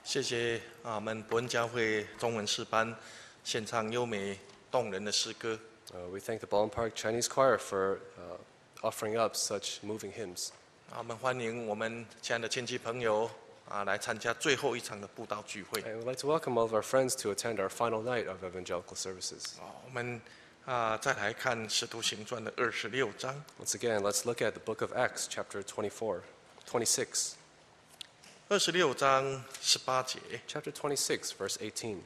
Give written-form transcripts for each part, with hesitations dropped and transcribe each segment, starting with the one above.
谢谢我们伯恩教会中文诗班献唱优美动人的诗歌。 We thank the Ballin Park Chinese Choir for offering up such moving hymns. 我们欢迎我们亲爱的亲戚朋友来参加最后一场的布道聚会。 And we'd like to welcome all of our friends to attend our final night of evangelical services. 我们再来看《使徒行传》的26章。 Once again, let's look at the book of Acts, chapter 26. 26章18节。 Chapter 26, verse 18.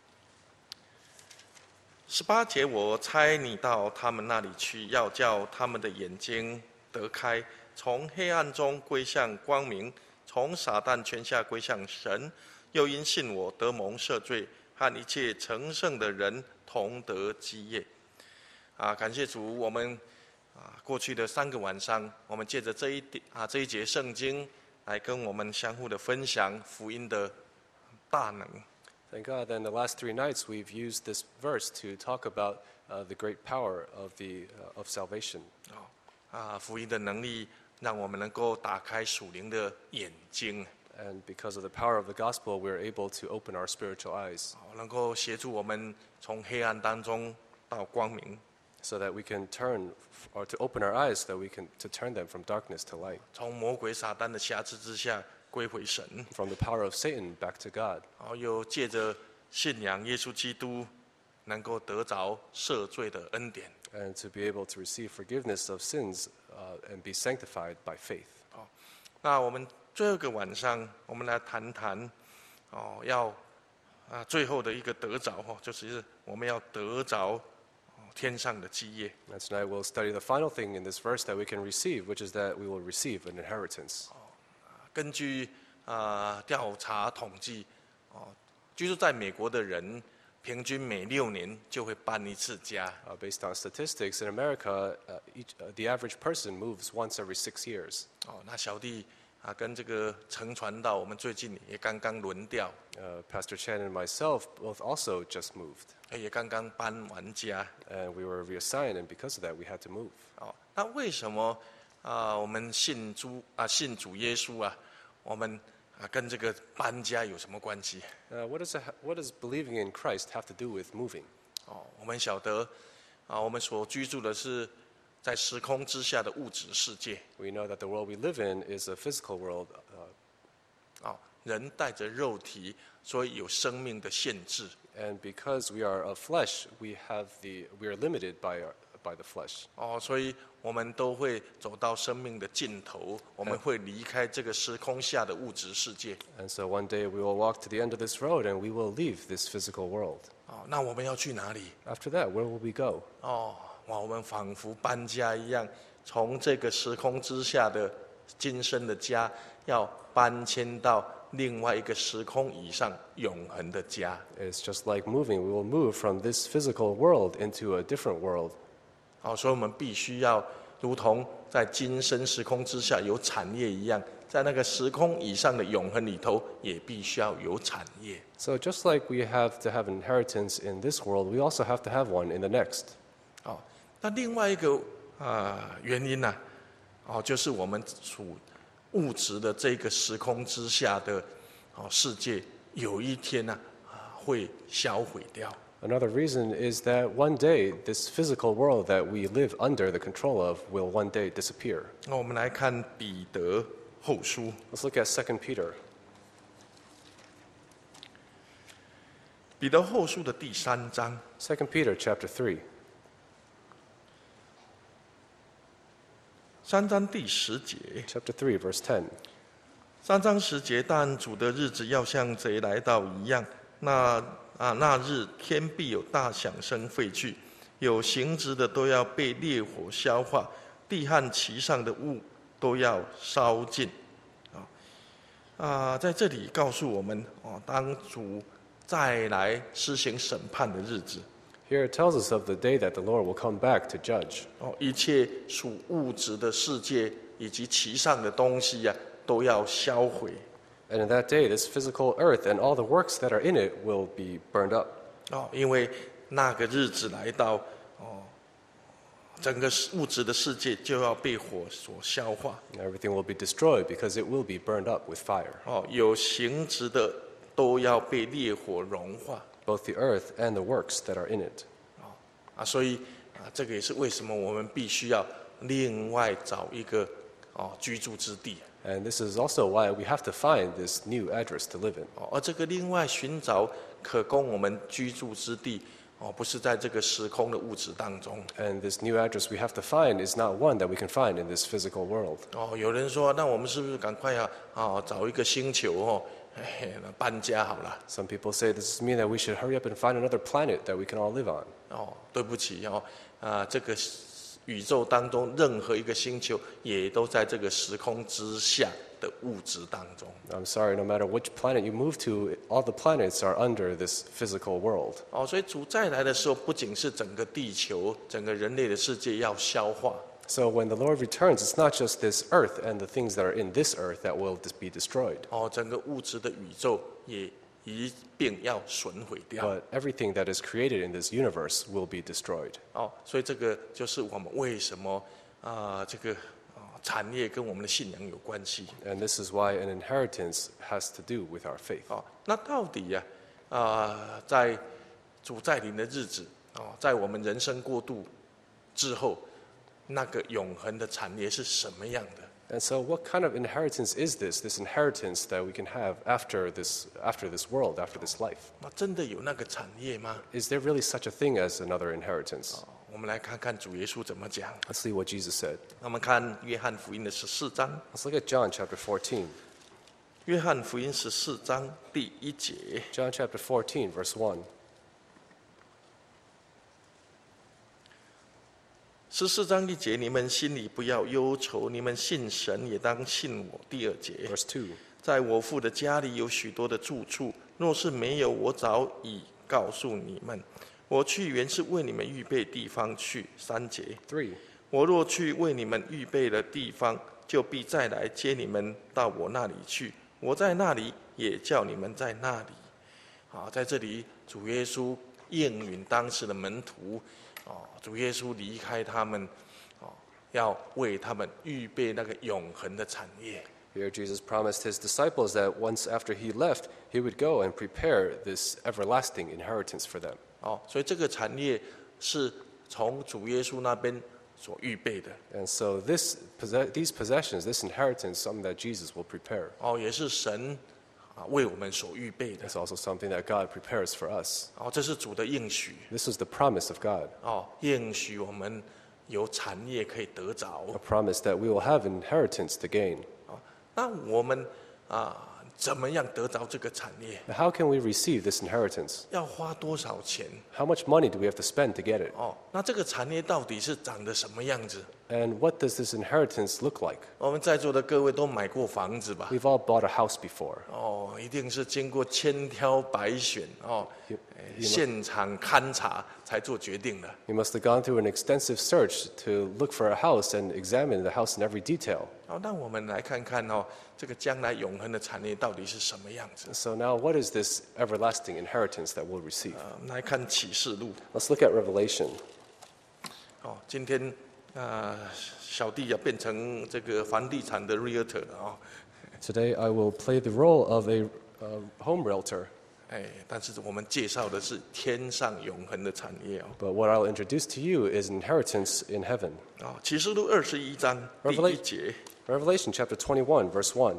18节，我差你到他们那里去，要叫他们的眼睛得开，从黑暗中归向光明，从撒旦权下归向神，又因信我得蒙赦罪，和一切成圣的人同得基业。感谢主，我们过去的3个晚上，我们借着这一节圣经来跟我们相互的分享福音的大能。 Thank God that in the last 3 nights we've used this verse to talk about the great power of salvation. 福音的能力让我们能够打开属灵的眼睛。 And because of the power of the gospel, we're able to open our spiritual eyes. 能够协助我们从黑暗当中到光明。 So that we can turn, or to open our eyes, so that we can to turn them from darkness to light. 从魔鬼撒旦的辖制之下归回神。 From the power of Satan back to God. 又借着信仰耶稣基督，能够得着赦罪的恩典。 And to be able to receive forgiveness of sins and be sanctified by faith. 那我们最后一个晚上，我们来谈谈最后的一个得着就是我们要得着天上的基业。 And tonight we'll study the final thing in this verse that we can receive, which is that we will receive an inheritance. 根据调查统计，居住在美国的人平均每6年就会搬一次家。 Based on statistics in America, the average person moves once every 6 years. 那小弟跟这个陈传道，我们最近也刚刚轮调。 Pastor Chen and myself both also just moved. 也刚刚搬完家。 And we were reassigned, and because of that, we had to move. 那为什么我们信主耶稣我们跟这个搬家有什么关系 ？What does believing in Christ have to do with moving? 我们晓得我们所居住的是在时空之下的物质世界。 We know that the world we live in is a physical world. 人带着肉体，所以有生命的限制。 And because we are of flesh, we are limited by the flesh. 所以我们都会走到生命的尽头，我们会离开这个时空下的物质世界。 And so one day we will walk to the end of this road, and we will leave this physical world. 那我们要去哪里？ After that, where will we go? 我们仿佛搬家一样，从这个时空之下的今生的家，要搬迁到另外一个时空以上永恒的家。 It's just like moving. We will move from this physical world into a different world. 所以我们必须要如同在今生时空之下有产业一样，在那个时空以上的永恒里头，也必须要有产业。 So just like we have to have an inheritance in this world, we also have to have one in the next. 那另外一个原因就是我们处物质的这个时空之下的世界，有一天会销毁掉。 Another reason is that one day this physical world that we live under the control of will one day disappear. 那我们来看彼得后书。 Let's look at 2 Peter. 彼得后书的第3章。 2 Peter chapter 3. 3章第10节。 Chapter 3, verse 10. 3章10节，但主的日子要像贼来到一样，那日天必有大响声废去，有形质的都要被烈火消化，地和其上的物都要烧尽。在这里告诉我们当主再来施行审判的日子。 Here it tells us of the day that the Lord will come back to judge. 一切属物质的世界以及其上的东西都要销毁。 And in that day, this physical earth and all the works that are in it will be burned up. 因为那个日子来到，整个物质的世界就要被火所消化。 And everything will be destroyed because it will be burned up with fire. 有形质的都要被烈火融化。 both the earth and the works that are in it. 所以这个也是为什么我们必须要另外找一个居住之地。 And this is also why we have to find this new address to live in. 而这个另外寻找可供我们居住之地，不是在这个时空的物质当中。 And this new address we have to find is not one that we can find in this physical world. 有人说，那我们是不是赶快找一个星球搬家好了？ Some people say this means that we should hurry up and find another planet that we can all live on. 对不起这个宇宙当中任何一个星球也都在这个时空之下的物质当中。 I'm sorry, no matter which planet you move to, all the planets are under this physical world. 所以主再来的时候，不仅是整个地球、整个人类的世界要消化。 So when the Lord returns, it's not just this earth and the things that are in this earth that will be destroyed, 整个物质的宇宙也一并要损毁掉。 but everything that is created in this universe will be destroyed. 所以这个就是我们为什么这个产业跟我们的信仰有关系。 And this is why an inheritance has to do with our faith. 那到底在主再临的日子在我们人生过渡之后，那个永恒的产业是什么样的？ And so what kind of inheritance is this inheritance that we can have after this world, after this life? 那真的有那个产业吗？ Is there really such a thing as another inheritance? 我们来看看主耶稣怎么讲。 Let's see what Jesus said. 那我们看约翰福音的14章， Let's look at John chapter 14. 约翰福音14章第1节。 John chapter 14, verse 1. 14章1节，你们心里不要忧愁，你们信神也当信我。第2节， Verse 2. 在我父的家里有许多的住处，若是没有，我早已告诉你们。我去原是为你们预备地方去。3节， 3. 我若去为你们预备了地方，就必再来接你们到我那里去。我在那里，也叫你们在那里。在这里，主耶稣应允当时的门徒。主耶稣离开他们，要为他们预备那个永恒的产业。 Here Jesus promised his disciples that once after he left, he would go and prepare this everlasting inheritance for them. 所以这个产业是从主耶稣那边所预备的。 And so these possessions, this inheritance, something that Jesus will prepare. 也是神为我们所预备的。 It's also something that God prepares for us. 这是主的应许。 This is the promise of God, 应许我们有产业可以得着。 a promise that we will have inheritance to gain. 那我们怎么样得着这个产业？ Now, how can we receive this inheritance? 要花多少钱？ How much money do we have to spend to get it? 那这个产业到底是长得什么样子？ And what does this inheritance look like? 我们在座的各位都买过房子吧？ We've all bought a house before. 一定是经过千挑百选现场勘察才做决定的。 You must have gone through an extensive search to look for a house and examine the house in every detail. 那我们来看看这个将来永恒的产业到底是什么样子？ So now what is this everlasting inheritance that we'll receive? 我们来看启示录。 Let's look at Revelation. 今天小弟要变成这个房地产的 realtor 了 Today I will play the role of a home realtor. 但是我们介绍的是天上永恒的产业 But what I'll introduce to you is inheritance in heaven. 启示录21章第1节。 Revelation chapter 21, verse 1.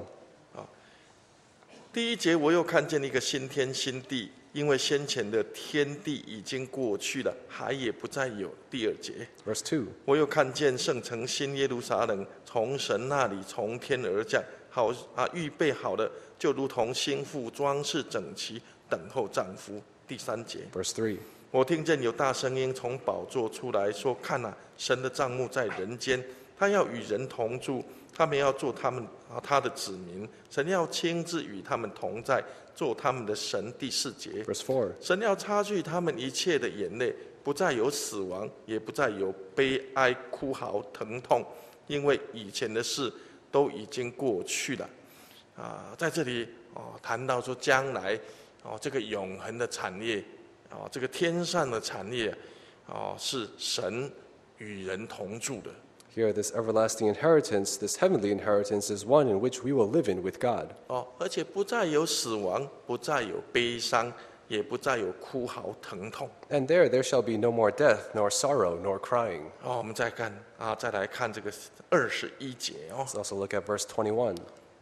第1节，我又看见一个新天新地，因为先前的天地已经过去了，海也不再有。第2节， Verse 2. 我又看见圣城新耶路撒冷从神那里从天而降，预备好了，就如同新妇装饰整齐，等候丈夫。第3节， Verse 3. 我听见有大声音从宝座出来说：“看啊，神的帐幕在人间，他要与人同住，他们要做他的子民，神要亲自与他们同在，做他们的神。”第4节， Verse 4. 神要擦去他们一切的眼泪，不再有死亡，也不再有悲哀、哭嚎、疼痛，因为以前的事都已经过去了。在这里谈到说将来这个永恒的产业这个天上的产业是神与人同住的。 Here, this everlasting inheritance, this heavenly inheritance, is one in which we will live in with God. 而且不再有死亡，不再有悲伤，也不再有哭嚎疼痛。 And there shall be no more death, nor sorrow, nor crying. 我们再来看这个21节哦。 Let's also look at verse 21.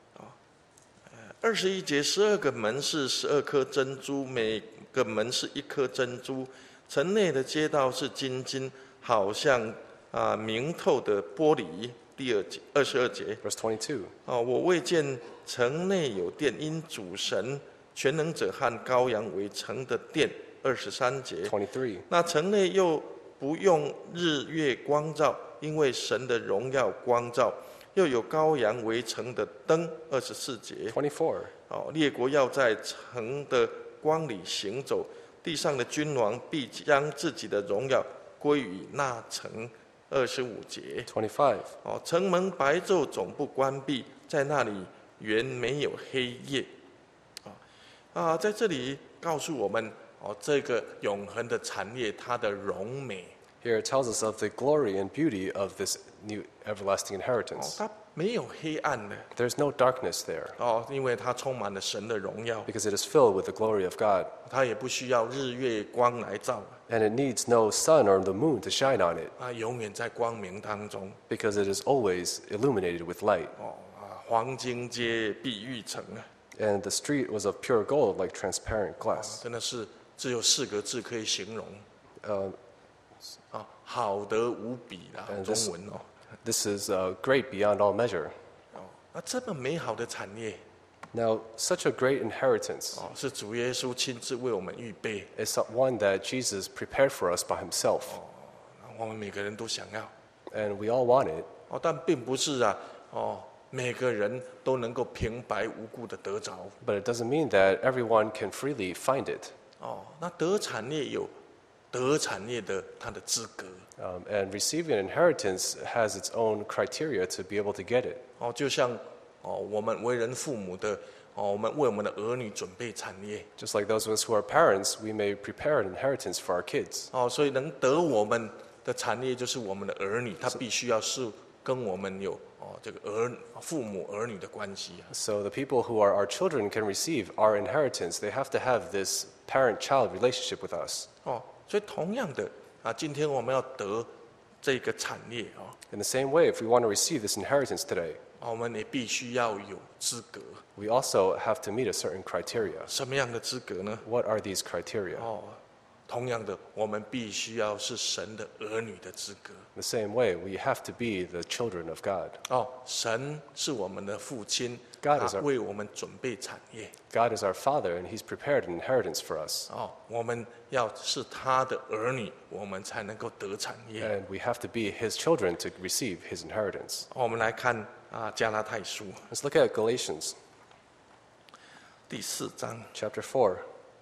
21节，12个门是12颗珍珠，每个门是1颗珍珠。城内的街道是金金，好像明透的玻璃。第22节， Verse 22. 我未见城内有殿，因主神全能者和羔羊为城的殿。23节， 23. 那城内又不用日月光照，因为神的荣耀光照，又有羔羊为城的灯。24节， 24. 列国要在城的光里行走，地上的君王必将自己的荣耀归于那城。25节， 25. 城门白昼总不关闭，在那里原没有黑夜。在这里告诉我们，这个永恒的产业它的荣美。 Here it tells us of the glory and beauty of this new everlasting inheritance. 它没有黑暗的。 There's no darkness there 因为它充满了神的荣耀， because it is filled with the glory of God. 它也不需要日月光来照， And it needs no sun or the moon to shine on it 永远在光明当中。 because it is always illuminated with light. 黄金街碧玉城 And the street was of pure gold like transparent glass. 真的是只有4个字可以形容， Uh, 好得无比啦， And 中 this- 文 this is great beyond all measure. 这么美好的产业 Now, such a great inheritance 是主耶稣亲自为我们预备， is one that Jesus prepared for us by himself. 我们每个人都想要， And we all want it, 但并不是每个人都能够平白无故的得着。 but it doesn't mean that everyone can freely find it. 那得产业有得产业的它的资格。 And receiving an inheritance has its own criteria to be able to get it. 就像我们为人父母的，我们为我们的儿女准备产业。 Just like those of us who are parents, we may prepare an inheritance for our kids. 所以能得我们的产业就是我们的儿女，他必须要是跟我们有这个父母儿女的关系。 So the people who are our children can receive our inheritance. They have to have this parent-child relationship with us. 所以同样的今天我们要得这个产业 In the same way, if we want to receive this inheritance today, 我们也必须要有资格。 we also have to meet a certain criteria. 什么样的资格呢？ What are these criteria? 同样的，我们必须要是神的儿女的资格。 The same way, we have to be the children of God. 神是我们的父亲， God is 他 our- 为我们准备产业。 God is our Father, and He's prepared an inheritance for us. 我们要是他的儿女，我们才能够得产业。 And we have to be His children to receive His inheritance. 我们来看加拉太书 Let's look at Galatians 第4章。 chapter 4.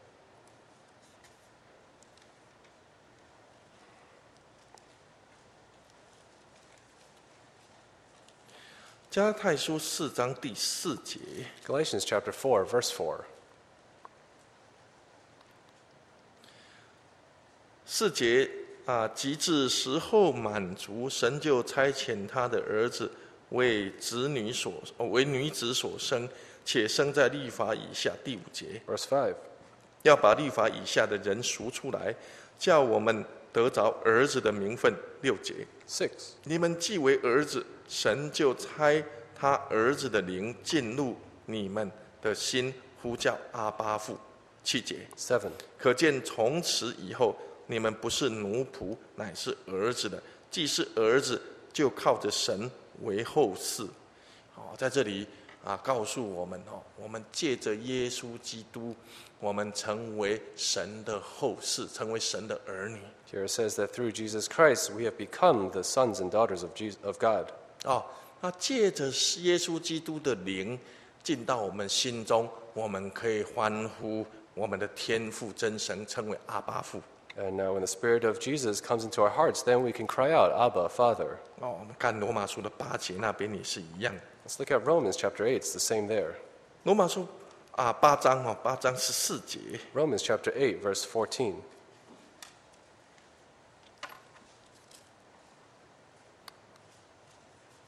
加拉太书4章第4节， Galatians chapter 4, verse 4. 4节及至时候满足，神就差遣他的儿子为女子所生，且生在律法以下。第5节， Verse 5. 要把律法以下的人赎出来，叫我们得着儿子的名分。6节， 6. 你们既为儿子，神就差他儿子的灵进入你们的心，呼叫阿爸父。7节， 7. 可见从此以后，你们不是奴仆，乃是儿子的。既是儿子，就靠着神为后嗣。在这里告诉我们我们借着耶稣基督，我们成为神的后嗣，成为神的儿女。 Here it says that through Jesus Christ, we have become the sons and daughters of God. 那借着耶稣基督的灵进到我们心中，我们可以欢呼我们的天父真神，称为阿爸父。 And now when the Spirit of Jesus comes into our hearts, then we can cry out, Abba, Father. 我们看罗马书的8节那边也是一样。 Let's look at Romans chapter 8. It's the same there. 罗马书8章14节， Romans chapter 8, verse 14.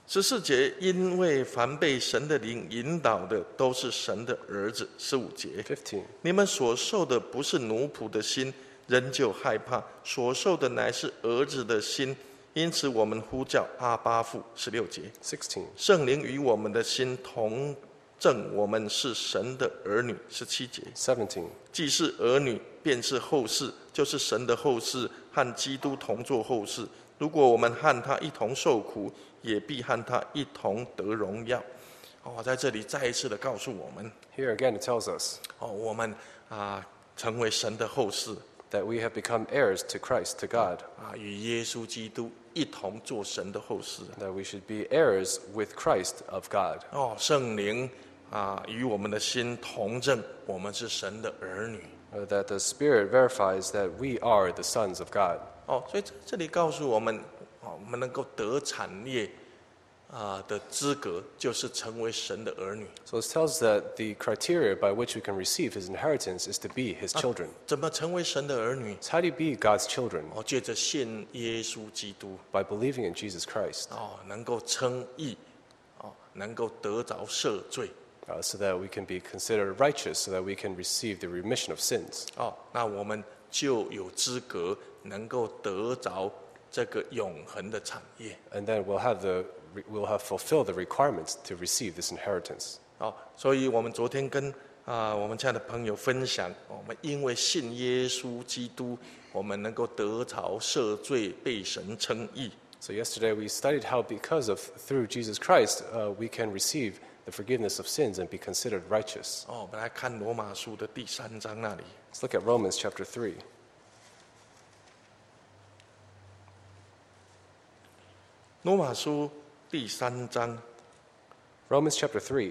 14节，因为凡被神的灵引导的，都是神的儿子。15节， 15. 你们所受的不是奴仆的心，仍旧害怕；所受的乃是儿子的心，因此我们呼叫阿爸父。16节， 16. 圣灵与我们的心同证，我们是神的儿女。17节， 17. 既是儿女，便是后世，就是神的后世，和基督同作后世。如果我们和他一同受苦，也必和他一同得荣耀。在这里再一次的告诉我们， Here again it tells us 我们成为神的后世， that we have become heirs to Christ, to God, 与耶稣基督一同做神的后世。 that we should be heirs with Christ of God. 圣灵与我们的心同证，我们是神的儿女。 That the Spirit verifies that we are the sons of God. 所以这里告诉我们，我们能够得产业的资格，就是成为神的儿女。 So it tells us that the criteria by which we can receive his inheritance is to be his children. 怎么成为神的儿女？ So how do you be God's children? 借着信耶稣基督， By believing in Jesus Christ, 能够称义，能够得着赦罪。 so that we can be considered righteous, so that we can receive the remission of sins. 那我们就有资格能够得着这个永恒的产业。 And then we'll have fulfilled the requirements to receive this inheritance. 所以我们昨天跟我们亲爱的朋友分享，我们因为信耶稣基督，我们能够得着赦罪，被神称义。 So yesterday we studied how through Jesus Christ, we can receive the forgiveness of sins and be considered righteous. 我们来看罗马书的第3章那里。 Let's look at Romans chapter 3. 罗马书第3章 Romans chapter 3,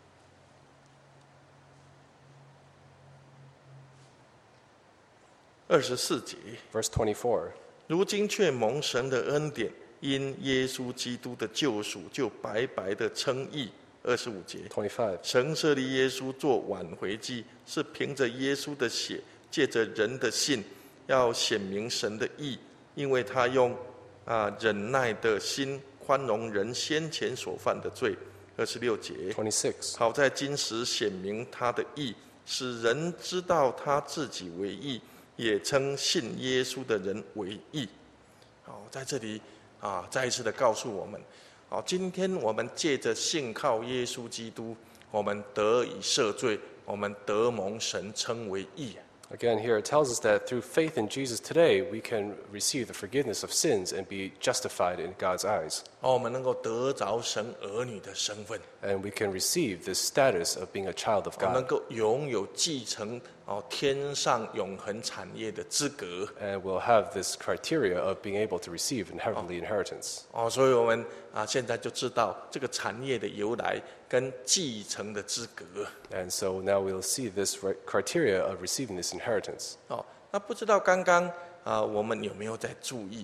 24节， verse 24. 如今却蒙神的恩典，因耶稣基督的救赎，就白白的称义。25节， 25. 神设立耶稣做挽回祭，是凭着耶稣的血，借着人的信，要显明神的义，因为他用忍耐的心宽容人先前所犯的罪。26节， 26. 好在今时显明他的义，使人知道他自己为义，也称信耶稣的人为义。在这里再一次的告诉我们，今天我们借着信靠耶稣基督，我们得以赦罪，我们得蒙神称为义。 Again, here it tells us that through faith in Jesus today, we can receive the forgiveness of sins and be justified in God's eyes. 我们能够得着神儿女的身份， And we can receive this status of being a child of 能 God. 够拥有继承天上永恒产业的资格。 And we'll have this criteria of being able to receive heavenly inheritance. 所以我们现在就知道这个产业的由来跟继承的资格。 And so now we'll see this criteria of receiving this inheritance. 那不知道刚刚我们有没有在注意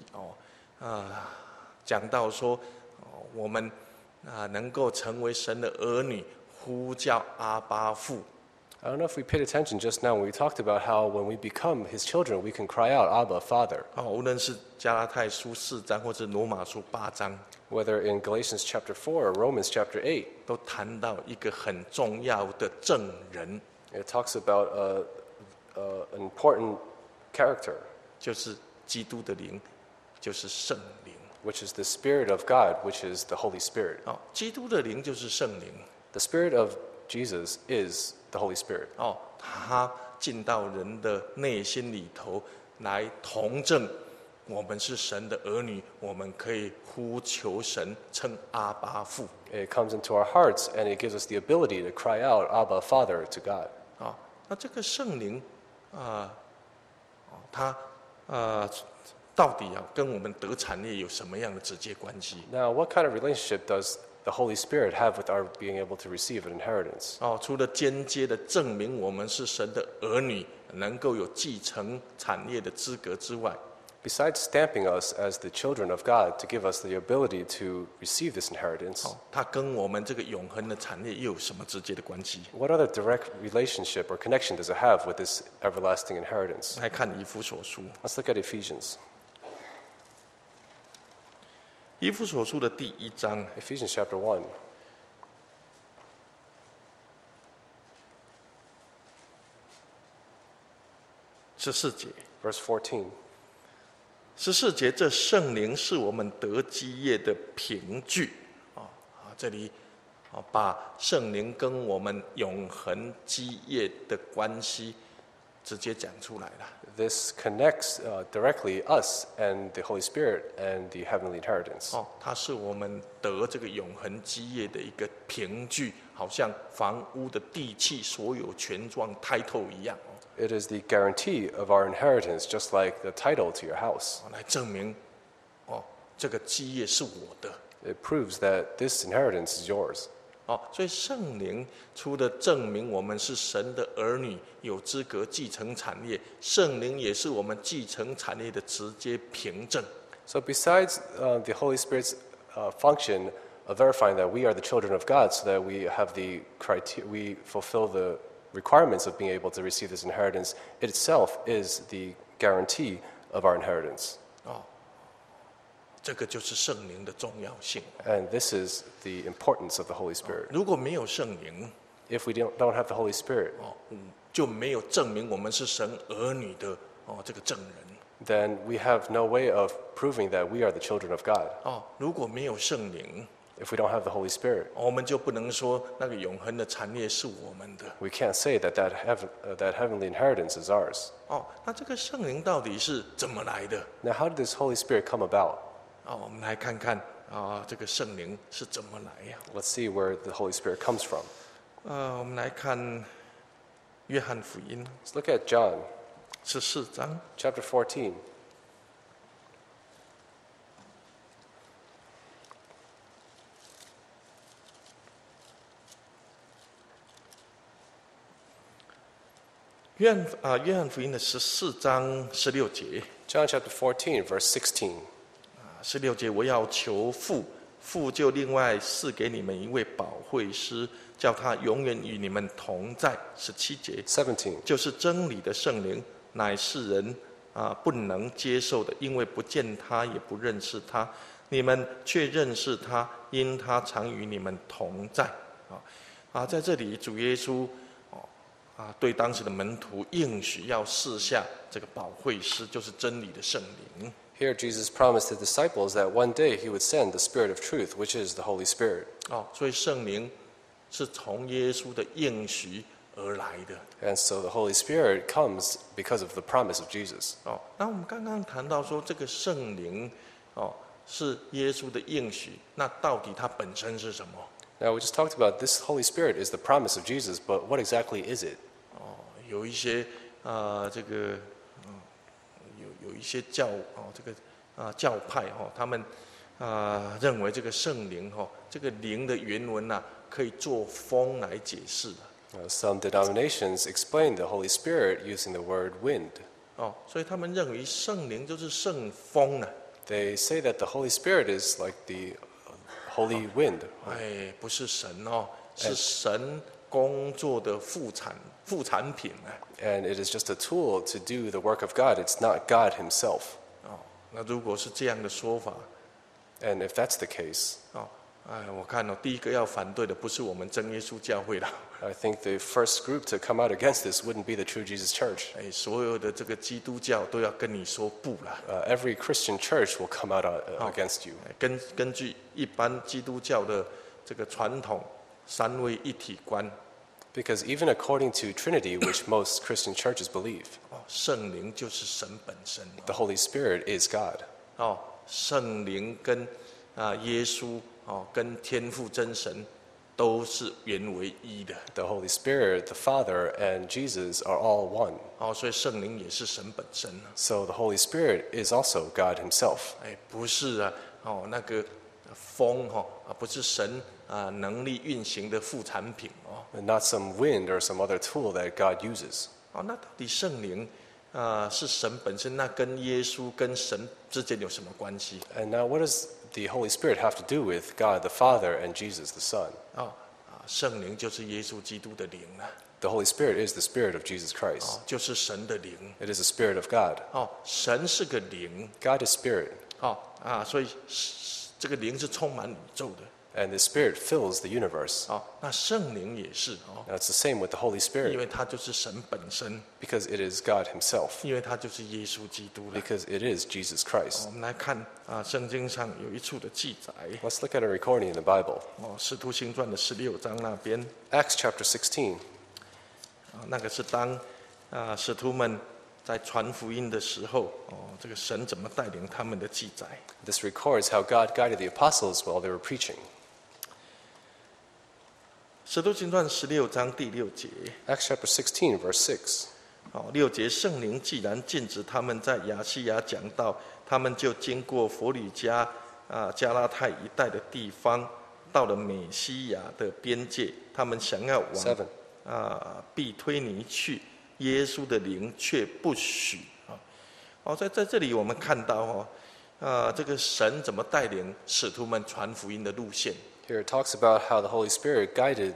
讲到说我们能够成为神的儿女，呼叫阿爸父。 I don't know if we paid attention just now when we talked about how when we become his children, we can cry out, Abba, Father. 无论是加拉太书4章或者罗马书8章， Whether in Galatians chapter 4 or Romans chapter 8, 都谈到一个很重要的证人， it talks about an important character, 就是基督的灵，就是圣灵。 which is the Spirit of God, which is the Holy Spirit. 基督的灵就是圣灵。 The Spirit of Jesus is the Holy Spirit. 他进到人的内心里头来同证，我们是神的儿女，我们可以呼求神，称阿爸父。 It comes into our hearts and it gives us the ability to cry out, Abba, Father, to God. 那这个圣灵他到底跟我们得产业有什么样的直接关系？ Now, what kind of relationship does the Holy Spirit have with our being able to receive an inheritance? 除了间接的证明我们是神的儿女，能够有继承产业的资格之外， Besides stamping us as the children of God to give us the ability to receive this inheritance, 它跟我们这个永恒的产业又有什么直接的关系？ what other direct relationship or connection does it have with this everlasting inheritance? 来看以弗所书， Let's look at Ephesians. 以弗所书的第1章 Ephesians chapter 1, 14节。 verse 14. 14节，这圣灵是我们得基业的凭据。这里把圣灵跟我们永恒基业的关系直接讲出来了。 This connects directly us and the Holy Spirit and the heavenly inheritance. 它是我们得这个永恒基业的一个凭据，好像房屋的地契所有权状 title 一样。 It is the guarantee of our inheritance, just like the title to your house. 来证明，这个基业是我的。 It proves that this inheritance is yours. 所以圣灵除了证明我们是神的儿女，有资格继承产业，圣灵也是我们继承产业的直接凭证。 So besides the Holy Spirit's function of verifying that we are the children of God, so that we have we fulfill the requirements of being able to receive this inheritance, it itself is the guarantee of our inheritance. 这个就是圣灵的重要性。 And this is the importance of the Holy Spirit. 如果没有圣灵， If we don't have the Holy Spirit, 就没有证明我们是神儿女的这个证人。 then we have no way of proving that we are the children of God. 如果没有圣灵， If we don't have the Holy Spirit, 我们就不能说那个永恒的产业是我们的。 we can't say that that heavenly inheritance is ours. 那这个圣灵到底是怎么来的？ Now, how did this Holy Spirit come about? 我们来看看这个圣灵是怎么来呀？ Let's see where the Holy Spirit comes from. 我们来看约翰福音 Let's look at John 14章。 chapter 14. 约翰福音的14章16节。 John chapter 14, verse 16. 16节，我要求父，父就另外赐给你们一位保惠师，叫他永远与你们同在。17节， 17. 就是真理的圣灵，乃是人不能接受的，因为不见他，也不认识他。你们却认识他，因他常与你们同在。在这里，主耶稣对当时的门徒应许要赐下这个保惠师，就是真理的圣灵。 Here, Jesus promised the disciples that one day he would send the Spirit of truth, which is the Holy Spirit. 所以圣灵是从耶稣的应许而来的。 And so the Holy Spirit comes because of the promise of Jesus. 那我们刚刚谈到说，这个圣灵是耶稣的应许，那到底它本身是什么？ Now, we just talked about this Holy Spirit is the promise of Jesus, but what exactly is it? 有一些这个有一些教派他们认为这个圣灵这个灵的原文可以做风来解释。 Some denominations explain the Holy Spirit using the word wind. 所以他们认为圣灵就是圣风呢。 They say that the Holy Spirit is like the holy wind. 不是神是神工作的副产品呢。 And it is just a tool to do the work of God. It's not God himself. 那如果是这样的说法， And if that's the case, 我看第一个要反对的不是我们真耶稣教会了， I think the first group to come out against this wouldn't be the True Jesus Church. 所有的这个基督教都要跟你说不了。 Every Christian church will come out against you. 根据一般基督教的这个传统三位一体观， Because even according to Trinity, which most Christian churches believe, 圣灵就是神本身。 the Holy Spirit is God. 圣灵跟耶稣跟天父真神都是原为一的。 The Holy Spirit, the Father, and Jesus are all one. 所以圣灵也是神本身。 So the Holy Spirit is also God himself. 不是那个风不是神能力运行的副产品。 And not some wind or some other tool that God uses. 那到底圣灵是神本身，那跟耶稣跟神之间有什么关系？ And now what does the Holy Spirit have to do with God the Father and Jesus the Son? 圣灵就是耶稣基督的灵 The Holy Spirit is the Spirit of Jesus Christ. 就是神的灵。 It is the Spirit of God. 神是个灵。 God is Spirit. 所以这个灵是充满宇宙的。 And the Spirit fills the universe. 那圣灵也是 Now, it's the same with the Holy 因 Spirit 为它就是神本身， because it is God Himself, 因为它就是耶稣基督了。 because it is Jesus Christ. 我们来看圣经上有一处的记载， Let's look at a recording in the Bible. 使徒行传的16章那边， Acts chapter 16. 那个是当使徒们在传福音的时候，这个神怎么带领他们的记载。 This records how God guided the apostles while they were preaching. 使徒行传16章第6节， Acts chapter 16, verse 6. 6节，圣灵既然禁止他们在亚细亚讲道，他们就经过弗吕加、加拉太一带的地方，到了美西亚的边界，他们想要往 7. 必推尼去，耶稣的灵却不许。在这里我们看到这个神怎么带领使徒们传福音的路线。 Here it talks about how the Holy Spirit guided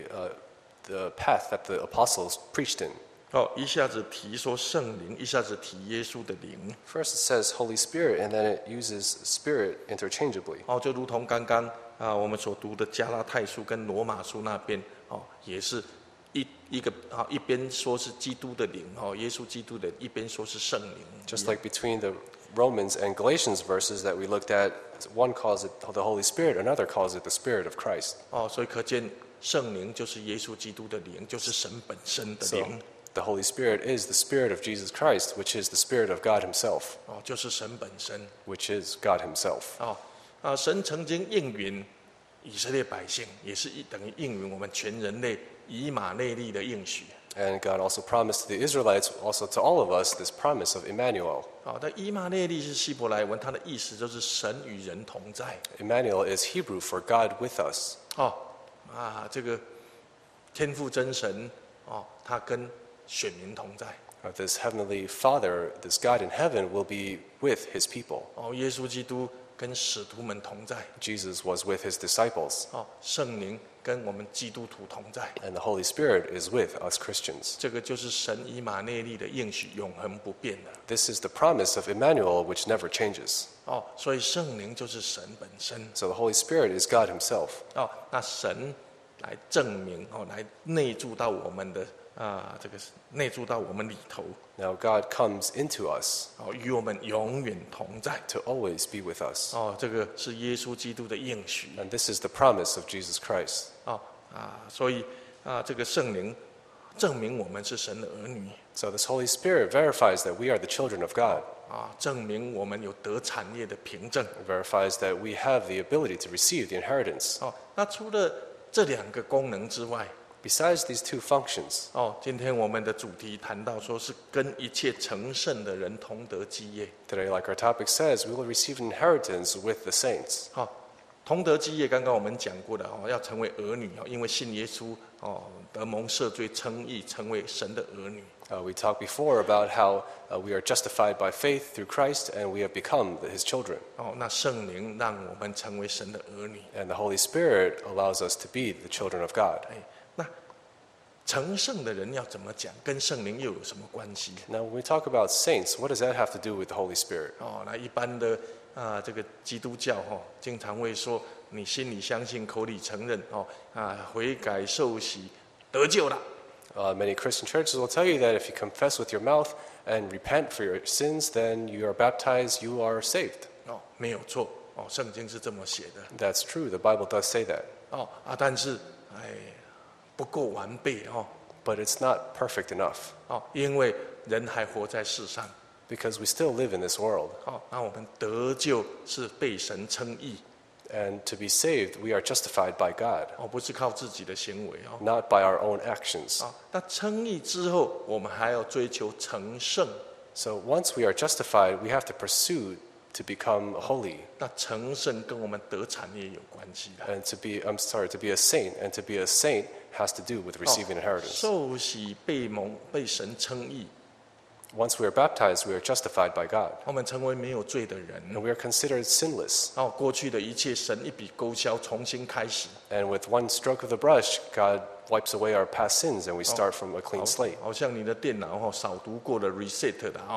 the path that the apostles preached in. 一下子提说圣灵，一下子提耶稣的灵。 First it says Holy Spirit, and then it uses Spirit interchangeably. 就如同刚刚我们所读的加拉太书跟罗马书那边也是一边说是基督的灵耶稣基督的，一边说是圣灵。 Just like between the Romans and Galatians verses that we looked at, one calls it the Holy Spirit, another calls it the Spirit of Christ. 所以可见圣灵就是耶稣基督的灵，就是神本身的 So 灵。 the Holy Spirit is the Spirit of Jesus Christ, which is the Spirit of God Himself, 就是神本身。 which is God Himself. 神曾经应允以色列百姓，也是等于应允我们全人类以马内利的应许。 And God also promised the Israelites, also to all of us, this promise of Emmanuel. 但以马内利是希伯来文，它的意思就是神与人同在。 Emmanuel is Hebrew for God with us. 这个天父真神他跟选民同在。 This heavenly Father, this God in heaven, will be with His people. 耶稣基督跟使徒们同在。 Jesus was with His disciples, 圣灵跟我们基督徒同在。 and the Holy Spirit is with us Christians. 这个就是神以马内利的应许，永恒不变的。 This is the promise of Emmanuel, which never changes. 所以圣灵就是神本身。 So the Holy Spirit is God Himself. 那神来证明来内住到我们的这个内住到我们里头， Now God comes into us 与我们永远同在。 to always be with us. 这个是耶稣基督的应许。 And this is the promise of Jesus Christ. 所以这个圣灵证明我们是神的儿女。 So this Holy Spirit verifies that we are the children of God. 证明我们有得产业的凭证。 It verifies that we have the ability to receive the inheritance. 那除了这两个功能之外， Besides these two functions, 今天我们的主题谈到说是跟一切成圣的人同得基业。 today, like our topic says, we will receive an inheritance with the saints. 同得基业，刚刚我们讲过的要成为儿女因为信耶稣得蒙赦罪称义，成为神的儿女。 We talked before about how we are justified by faith through Christ and we have become His children. 那圣灵让我们成为神的儿女。 And the Holy Spirit allows us to be the children of God. 那成圣的人要怎么讲？跟圣灵又有什么关系？ Now, when we talk about saints, what does that have to do with the Holy Spirit? 那一般的这个基督教经常会说，你心里相信，口里承认悔改受洗得救了。 Many Christian churches will tell you that if you confess with your mouth and repent for your sins, then you are baptized, you are saved. 没有错圣经是这么写的。 That's true, the Bible does say that. 但是不够完备 But it's not perfect enough 因为人还活在世上。 because we still live in this world. 那我们得救是被神称义， And to be saved, we are justified by God, 不是靠自己的行为 not by our own actions. 那称义之后，我们还要追求成圣。 So once we are justified, we have to pursue to become holy 那成圣跟我们得产业有关系的。 and to be a saint. And to be a saint has to do with receiving inheritance. 受洗被神称义， Once we are baptized, we are justified by God. 我们成为没有罪的人。 And we are considered sinless. 过去的一切神一笔勾销，重新开始。 And with one stroke of the brush, God wipes away our past sins and we start from a clean slate. 好像你的电脑扫读过了 reset 的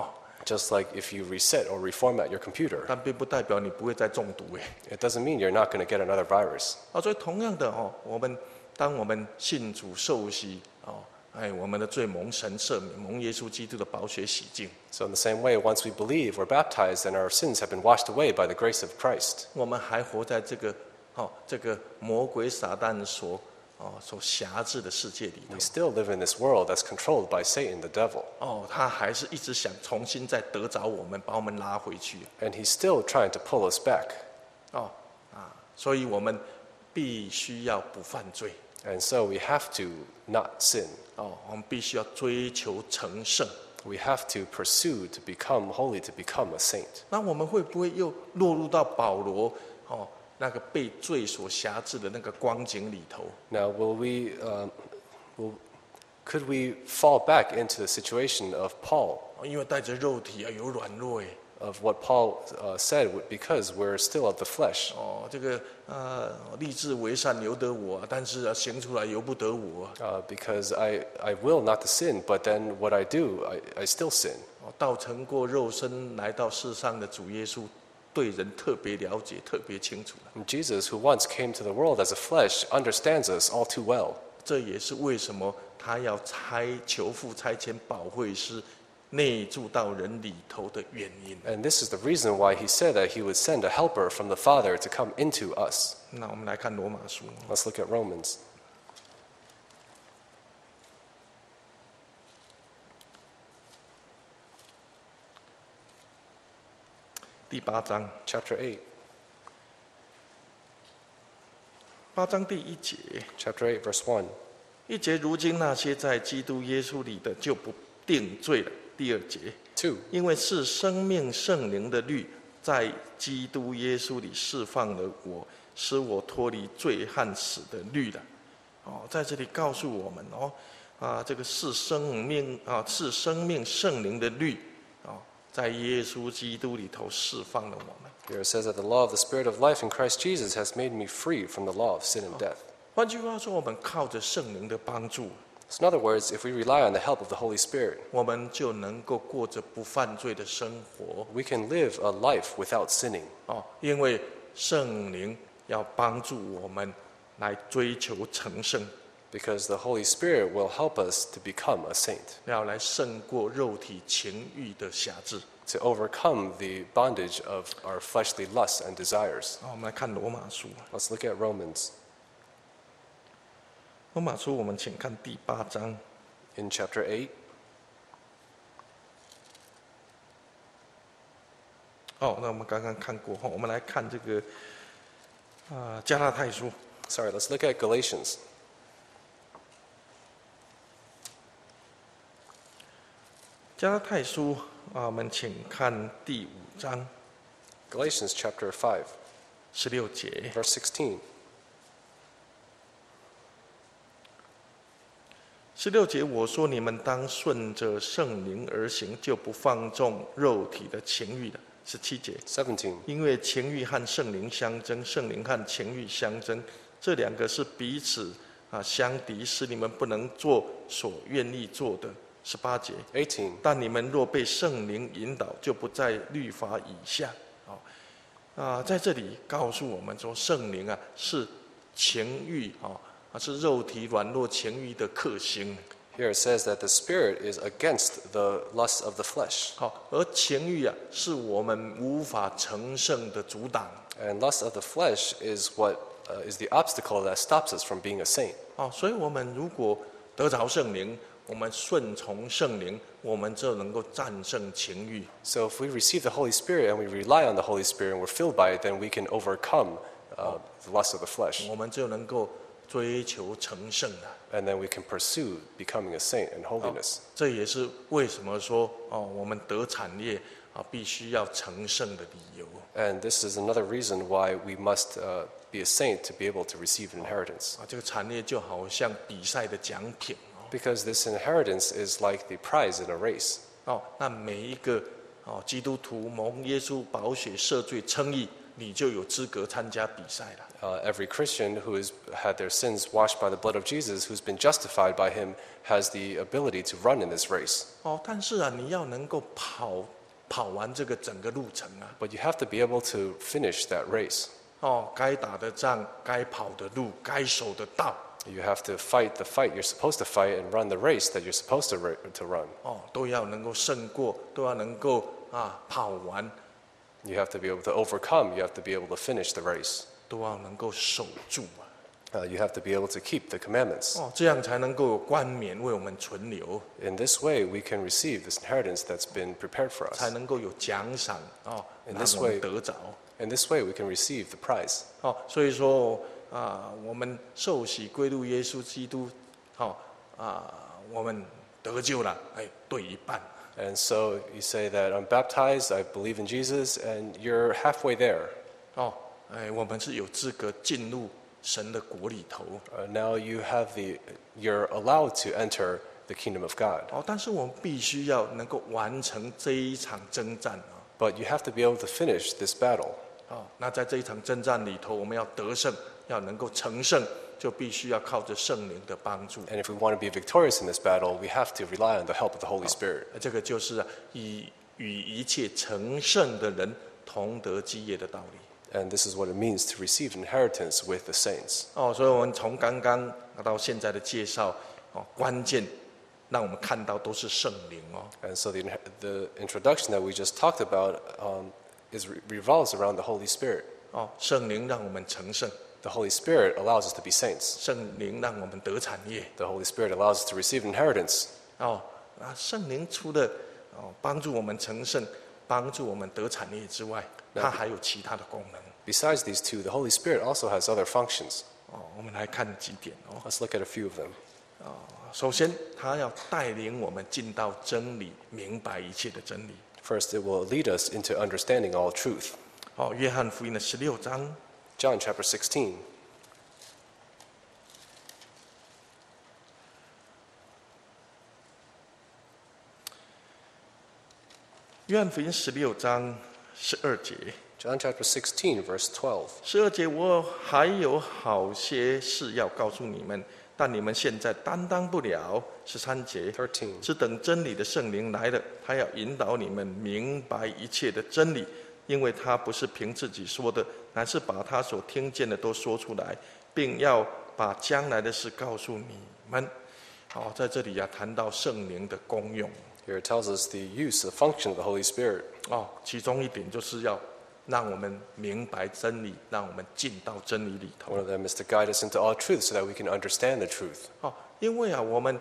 Just like if you reset or reformat your computer, 但并不代表你不会再中毒 it doesn't mean you're not going to get another virus. 所以同样的当我们信主受洗我们的罪蒙神赦免，蒙耶稣基督的宝血洗净。 So in the same way, once we believe, we're baptized, and our sins have been washed away by the grace of Christ. 我们还活在这个魔鬼撒旦所辖制的世界里头 We。still live in this world that's controlled by Satan, the devil. 他还是一直想重新再得着我们，把我们拉回去。 And he's still trying to pull us back. 所以我们必须要不犯罪。 And so we have to not sin. 我们必须要追求成圣。 We have to pursue to become holy, to become a saint. 那我们会不会又落入到保罗那个被罪所辖制的那个光景里头？ Now, could we fall back into the situation of Paul, 因为带着肉体有软弱 of what Paul said, because we're still of the flesh? 这个立志为善由得我，但是行出来由不得我。 Because I will not to sin, but then what I do, I still sin. 道成过肉身来到世上的主耶稣，对人特别了解，特别清楚。 And Jesus, who once came to the world as a flesh, understands us all too well. 这也是为什么他要求父差遣保惠师内住到人里头的原因。 And this is the reason why he said that he would send a helper from the Father to come into us. 那我们来看罗马书 Let's look at Romans 第8章， chapter 8. 8章第1节。 Chapter 8, verse 1. 1节，如今那些在基督耶稣里的就不定罪了。第2节， 2. 因为是生命圣灵的律在基督耶稣里释放了我，使我脱离罪和死的律了。在这里告诉我们这个是生命圣灵的律在耶稣基督里头释放了我们。 Here it says that the law of the Spirit of life in Christ Jesus has made me free from the law of sin and death. 换句话说，我们靠着圣灵的帮助， So in other words, if we rely on the help of the Holy Spirit, 我们就能够过着不犯罪的生活。 we can live a life without sinning. 因为圣灵要帮助我们来追求成圣， Because the Holy Spirit will help us to become a saint, 要来胜过肉体情欲的辖制。 to overcome the bondage of our fleshly lusts and desires. 我们来看罗马书。 Let's look at Romans 罗马书，我们请看第8章。 in chapter 8. 那我们刚刚看过我们来看这个加拉太书。 Sorry, let's look at Galatians. 加拉太书我们请看第5章 Galatians chapter 5, 16节。 verse 16. 16节，我说你们当顺着圣灵而行，就不放纵肉体的情欲了。17节， 17. 因为情欲和圣灵相争，圣灵和情欲相争，这两个是彼此相敌，使你们不能做所愿意做的。18节， 18. 但你们若被圣灵引导，就不在律法以下。在这里告诉我们说，圣灵是情欲是肉体软弱情欲的克星。 Here it says that the Spirit is against the lusts of the flesh, 而情欲是我们无法成圣的阻挡。 and lust of the flesh is what is the obstacle that stops us from being a saint. 所以我们如果得着圣灵，我们顺从圣灵，我们就能够战胜情欲。 So if we receive the Holy Spirit and we rely on the Holy Spirit and we're filled by it, then we can overcome the lust of the flesh, 我们就能够追求成圣了。 and then we can pursue becoming a saint and holiness. 这也是为什么说我们得产业必须要成圣的理由。 And this is another reason why we must be a saint to be able to receive an inheritance. 这个产业就好像比赛的奖品。 Because this inheritance is like the prize in a race. 那每一个基督徒蒙耶稣宝血赦罪称义，你就有资格参加比赛了。 Every Christian who has had their sins washed by the blood of Jesus, who's been justified by him, has the ability to run in this race. 但是你要能够跑跑完这个整个路程啊。 But you have to be able to finish that race. 该打的仗，该跑的路，该守的道， You have to fight the fight you're supposed to fight and run the race that you're supposed to run. 都要能够胜过，都要能够跑完， You have to be able to overcome. You have to be able to finish the race. 都要能够守住 You have to be able to keep the commandments. 这样才能够有冠冕为我们存留， In this way, we can receive this inheritance that's been prepared for 才 us. 能够有奖赏 In 让 this 我们 way- 得着。 In this way, we can receive the prize. 所以说我们受洗归入耶稣基督，我们得救了，对一半。 And so you say that I'm baptized, I believe in Jesus, and you're halfway there. 我们是有资格进入神的国里头。 Now you're allowed to enter the kingdom of God. 但是我们必须要能够完成这一场征战 But you have to be able to finish this battle. 那在这一场征战里头，我们要得胜，要能够成胜，就必须要靠着圣灵的帮助。 And if we want to be victorious in this battle, we have to rely on the help of the Holy Spirit. 这个就是与一切成圣的人同得基业的道理。 And this is what it means to receive inheritance with the saints. 所以我们从刚刚到现在的介绍，关键让我们看到都是圣灵 And so the introduction that we just talked about revolves around the Holy Spirit. 圣灵让我们成圣， The Holy Spirit allows us to be saints. 圣灵让我们得产业。 The Holy Spirit allows us to receive inheritance. 圣灵除了帮助我们成圣、帮助我们得产业之外，它还有其他的功能。 Besides these two, the Holy Spirit also has other functions. 我们来看几点 Let's look at a few of them. 首先，他要带领我们进到真理，明白一切的真理。 First, it will lead us into understanding all truth. 约翰福音的16章， John chapter 16. 约翰福音16章12节。 John chapter 16, verse 12. 12节，我还有好些事要告诉你们，但你们现在担当不了。13节， 13. 只等真理的圣灵来了，他要引导你们明白一切的真理，因为他不是凭自己说的，乃是把他所听见的都说出来，并要把将来的事告诉你们。在这里谈到圣灵的功用。 Here it tells us the use, the function of the Holy Spirit. 其中一点就是要让我们明白真理，让我们进到真理里头。 One of them is to guide us into all truth so that we can understand the truth. 因为我们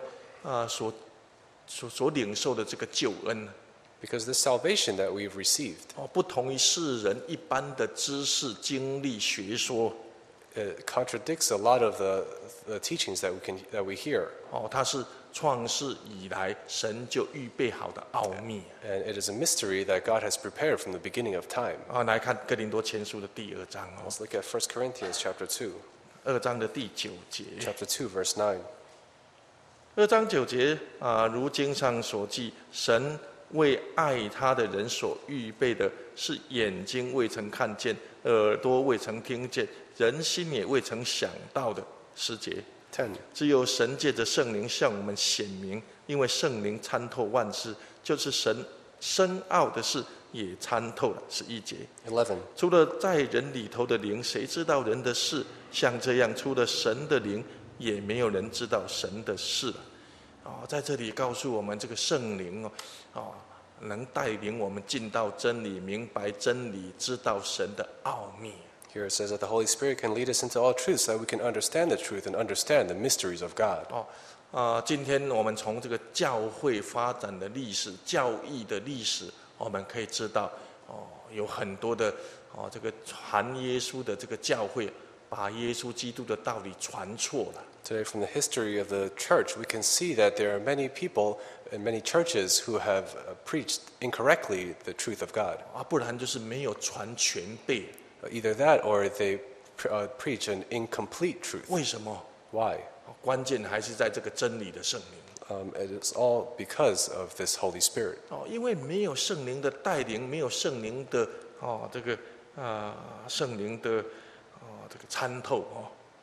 所领受的这个救恩， Because this salvation that we've received, 不同于世人一般的知识、经历、学说， it contradicts a lot of the teachings that we hear. 它是创世以来神就预备好的奥秘。 And it is a mystery that God has prepared from the beginning of time. 来看哥林多前书的第2章 Let's look at 1 Corinthians chapter 2. 2章的第9节。 Chapter 2, verse 9. 2章9节如经上所记，神为爱他的人所预备的，是眼睛未曾看见，耳朵未曾听见，人心也未曾想到的。10节， 10. 只有神借着圣灵向我们显明，因为圣灵参透万事，就是神深奥的事也参透了。11节， 11. 除了在人里头的灵，谁知道人的事？像这样，除了神的灵，也没有人知道神的事了。在这里告诉我们，这个圣灵能带领我们进到真理，明白真理，知道神的奥秘。 Here it says that the Holy Spirit can lead us into all truth so that we can understand the truth and understand the mysteries of God. 今天我们从这个教会发展的历史、教义的历史，我们可以知道，有很多的这个传耶稣的这个教会，把耶稣基督的道理传错了。 Today, from the history of the church, we can see that there are many people and many churches who have preached incorrectly the truth of God. 不然就是没有传全备。 Either that or they preach an incomplete truth. 为什么？ Why? 关键还是在这个真理的圣灵。 It is all because of this Holy Spirit. 因为没有圣灵的带领，没有圣灵的这个圣灵的这个参透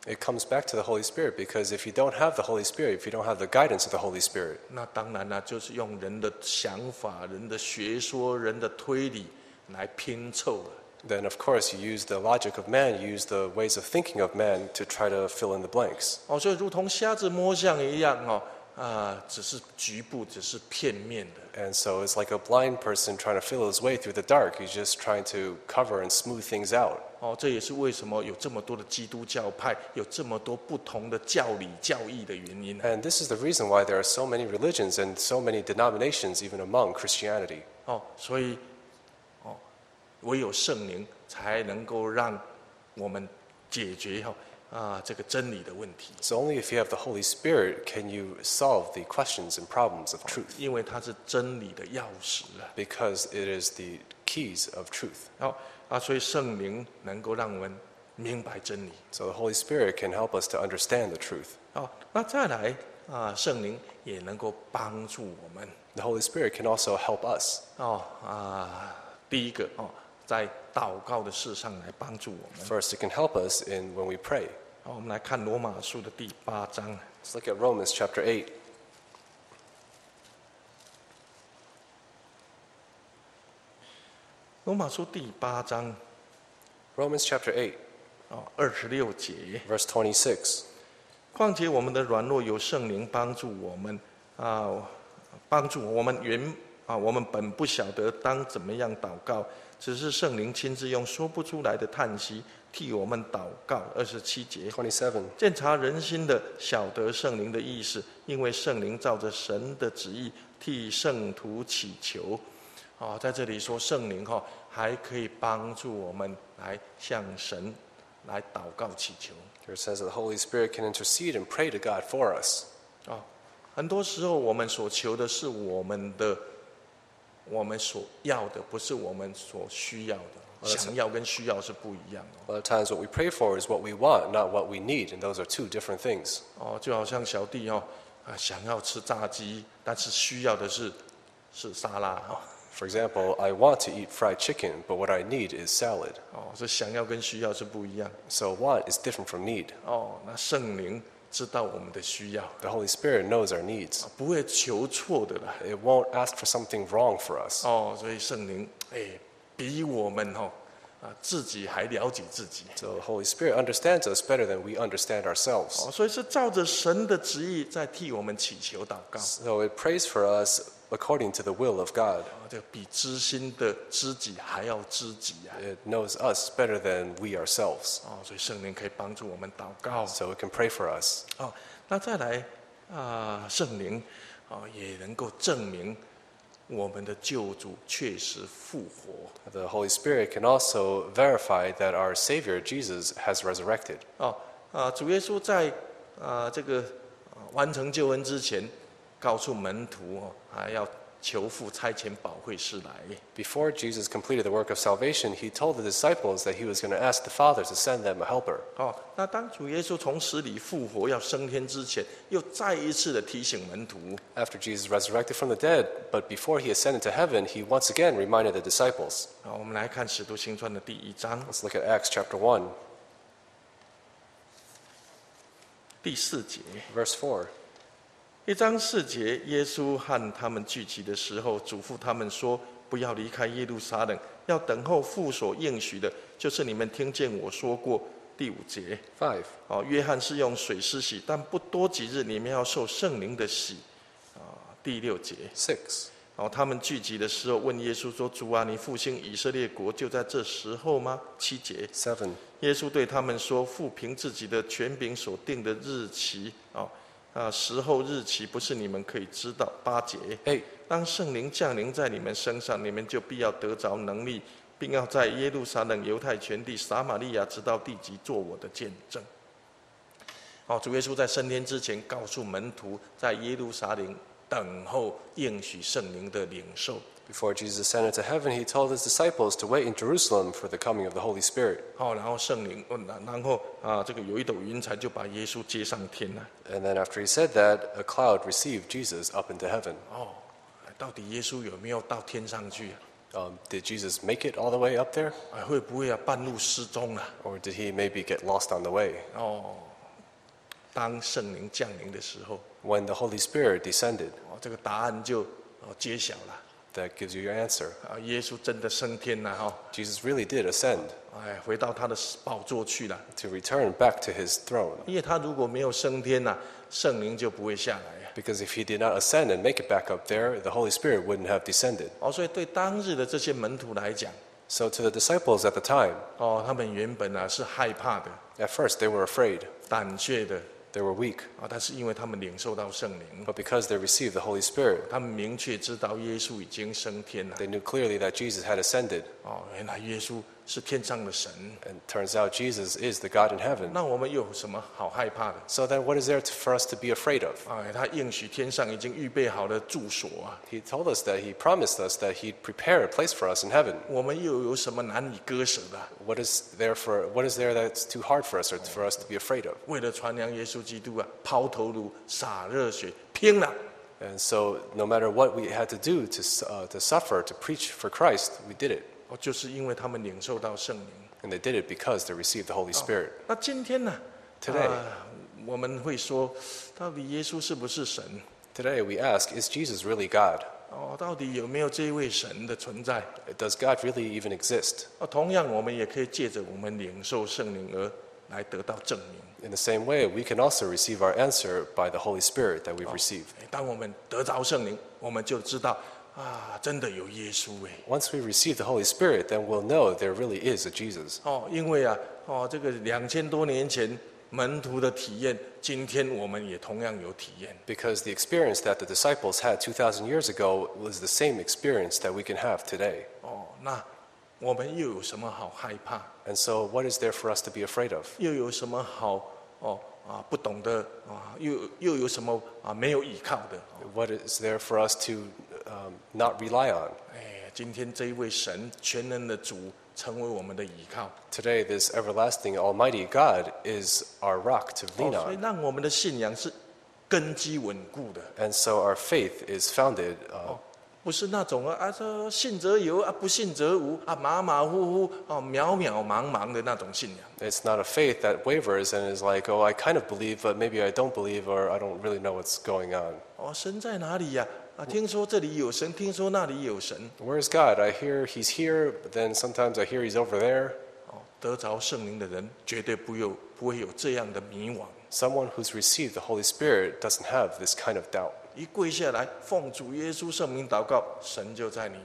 It comes back to the Holy Spirit because if you don't have the Holy Spirit, if you don't have the guidance of the Holy Spirit, 那当然了，就是用人的想法、人的学说、人的推理来拼凑了。 then of course you use the logic of man, you use the ways of thinking of man to try to fill in the blanks. 所以如同瞎子摸象一样只是局部，只是片面的。 And so it's like a blind person trying to feel his way through the dark. He's just trying to cover and smooth things out. 这也是为什么有这么多的基督教派，有这么多不同的教理教义的原因。 And this is the reason why there are so many religions and so many denominations even among Christianity. 所以唯有圣灵才能够让我们解决这个真理的问题。 So only if you have the Holy Spirit can you solve the questions and problems of truth. 因为它是真理的钥匙 Because it is the keys of truth. 所以圣灵能够让我们明白真理。 So the Holy Spirit can help us to understand the truth. 那再来圣灵也能够帮助我们。 The Holy Spirit can also help us. 第一个在祷告的事上来帮助我们。 First, it can help us in when we pray. 我们来看罗马书的第8章。 Let's look at Romans chapter 8. 罗马书第8章 Romans chapter 8, 26节。 verse 26. 况且我们的软弱有圣灵帮助我们帮助我们我们本不晓得当怎么样祷告，只是圣灵亲自用说不出来的叹息替我们祷告。27节。 27. 鉴察人心的，晓得圣灵的意思，因为圣灵照着神的旨意替圣徒祈求。在这里说圣灵还可以帮助我们来向神来祷告祈求。 Here it says that the Holy Spirit can intercede and pray to God for us. 很多时候我们所求的是我们所要的，不是我们所需要的。想要跟需要是不一样的。 A lot of times what we pray for is what we want, not what we need, and those are two different things. 就好像小弟想要吃炸鸡，但是需要的是沙拉。 For example, I want to eat fried chicken, but what I need is salad. 这想要跟需要是不一样。 So want is different from need. 那圣灵知道我们的需要， The Holy Spirit knows our needs. 不会求错的啦。 It won't ask for something wrong for us. 所以圣灵比我们自己还了解自己。 So the Holy Spirit understands us better than we understand ourselves. 所以是照着神的旨意在替我们祈求祷告。 So it prays for us according to the will of God. 这比知心的知己还要知己啊！ It knows us better than we ourselves. 所以圣灵可以帮助我们祷告。 So it can pray for us. 那再来圣灵也能够证明我们的救主确实复活。 The Holy Spirit can also verify that our Savior Jesus has resurrected. 主耶稣在这个完成救恩之前，告诉门徒还要求父差遣保惠师来。 Before Jesus completed the work of salvation, he told the disciples that he was going to ask the Father to send them a helper. 那当主耶稣从死里复活要升天之前，又再一次的提醒门徒。 After Jesus resurrected from the dead, but before he ascended to heaven, he once again reminded the disciples. 我们来看使徒行传的第1章 Let's look at Acts chapter 1, 第4节。 verse 4. 1章4节，耶稣和他们聚集的时候，嘱咐他们说：“不要离开耶路撒冷，要等候父所应许的，就是你们听见我说过。”第5节。 5. 约翰是用水施洗，但不多几日，你们要受圣灵的洗。第6节。 6. 他们聚集的时候，问耶稣说：“主啊，你复兴以色列国就在这时候吗？”7节。 7. 耶稣对他们说：“父凭自己的权柄所定的日期，时候日期不是你们可以知道。”8节。 8. 当圣灵降临在你们身上，你们就必要得着能力，并要在耶路撒冷、犹太全地、撒玛利亚直到地极做我的见证。主耶稣在升天之前告诉门徒，在耶路撒冷等候应许圣灵的领受。 Before Jesus ascended to heaven, he told his disciples to wait in Jerusalem for the coming of the Holy Spirit. 然后圣灵，然后这个有一斗云彩就把耶稣接上天了。 And then after he said that, a cloud received Jesus up into heaven. 到底耶稣有没有到天上去 Did Jesus make it all the way up there? 会不会半路失踪了？ Or did he maybe get lost on the way? 当圣灵降临的时候， when the Holy Spirit descended. 这个答案就揭晓了。 That gives you your answer. 耶稣真的升天了 Jesus really did ascend 回到他的宝座去了。 to return back to his throne. 因为他如果没有升天圣灵就不会下来 Because if he did not ascend and make it back up there, the Holy Spirit wouldn't have descended. 所以对当日的这些门徒来讲， So to the disciples at the time, 他们原本是害怕的、 at first they were afraid, 胆怯的 they were weak. 但是因为他们领受到圣灵， But because they received the Holy Spirit, 他们明确知道耶稣已经升天了。 they knew clearly that Jesus had ascended. 原来耶稣是天上的神， And it turns out Jesus is the God in heaven. 那我们又有什么好害怕的？ So then what is there for us to be afraid of? 他应许天上已经预备好了住所 He told us that he promised us that he'd prepare a place for us in heaven. 我们又有什么难以割舍的？ What is there that's too hard for us or for us to be afraid of? 为了传扬耶稣基督抛头颅、洒热血，拼了！ And so no matter what we had to do to suffer, to preach for Christ, we did it. 就是因为他们领受到圣灵。 And they did it because they received the Holy Spirit. 那今天呢 Today 我们会说，到底耶稣是不是神？ Today we ask, is Jesus really God? 到底有没有这一位神的存在？ Does God really even exist? 同样，我们也可以借着我们领受圣灵而来得到证明。 In the same way, we can also receive our answer by the Holy Spirit that we've received. 当我们得着圣灵，我们就知道真的有耶稣哎。 Once we receive the Holy Spirit, then we'll know there really is a Jesus. 因为这个2000多年前门徒的体验，今天我们也同样有体验。 Because the experience that the disciples had 2,000 years ago was the same experience that we can have today. 那我们又有什么好害怕？ And so what is there for us to be afraid of? 又有什么好不懂得又有什么没有依靠的？ What is there for us to not rely on? 今天这一位神全能的主成为我们的依靠。 Today, this everlasting Almighty God is our rock to lean 所以 on. 让我们的信仰是根基稳固的， And so our faith is founded 不是那种说信则有不信则无马马虎虎渺渺茫茫的那种信仰。 It's not a faith that wavers and is like, oh, I kind of believe, but maybe I don't believe, or I don't really know what's going on. 神在哪里呀？听说这里有神，听说那里有神。 Where's God? I hear he's here, but then sometimes I hear he's over there. 得着圣灵的人绝对不会有这样的迷惘。 Someone who's received the Holy Spirit doesn't have this kind of doubt. 一跪下来，奉主耶稣圣名祷告，神就在你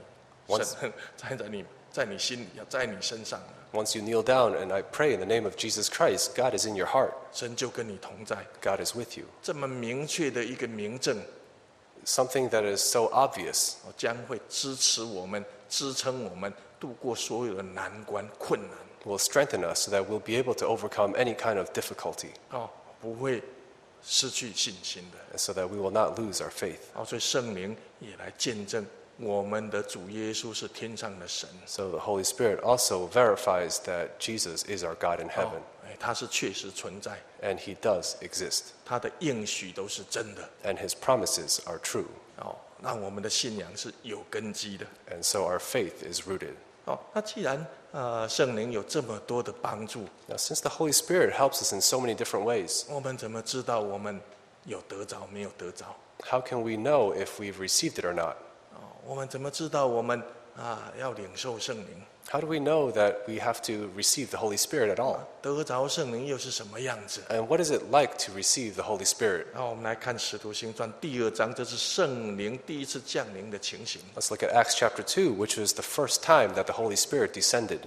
在你心里，在你身上了。 Once you kneel down and I pray in the name of Jesus Christ, God is in your heart. 神就跟你同在。 God is with you. 这么明确的一个明证， Something that is so obvious 将会支持我们、支撑我们度过所有的难关、困难。 will strengthen us so that we'll be able to overcome any kind of difficulty, 不会失去信心的。 and so that we will not lose our faith. 所以圣灵也来见证我们的主耶稣是天上的神。 So the Holy Spirit also verifies that Jesus is our God in heaven, 他是确实存在， and he does exist, 他的应许都是真的。 and his promises are true. 让我们的信仰是有根基的。 And so our faith is rooted. 那既然圣灵有这么多的帮助， Now, since the Holy Spirit helps us in so many different ways, 我们怎么知道我们有得着没有得着？ how can we know if we've received it or not? 我们怎么知道我们要领受圣灵？ How do we know that we have to receive the Holy Spirit at all? 得着圣灵又是什么样子？ And what is it like to receive the Holy Spirit? 我们来看《使徒行传》第2章，这是圣灵第一次降临的情形。 Let's look at Acts chapter 2, which was the first time that the Holy Spirit descended.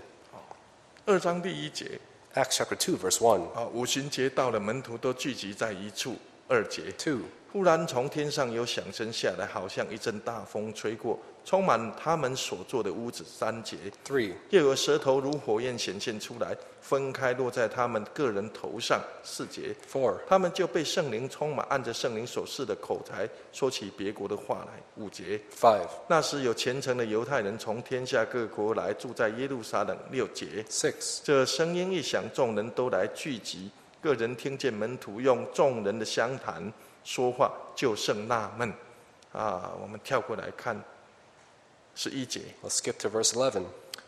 2章第1节， Acts chapter 2, verse 1. 五旬节到了，门徒都聚集在一处。2节， 2. 忽然从天上有响声下来，好像一阵大风吹过，充满他们所坐的屋子。3节， 3. 又有舌头如火焰显现出来，分开落在他们个人头上。4节， 4. 他们就被圣灵充满，按着圣灵所赐的口才说起别国的话来。5节， 5. 那时有虔诚的犹太人从天下各国来，住在耶路撒冷。6节， 6. 这声音一响，众人都来聚集，个人听见门徒用众人的相谈说话，就甚纳闷。我们跳过来看11节， Let's skip to verse 11.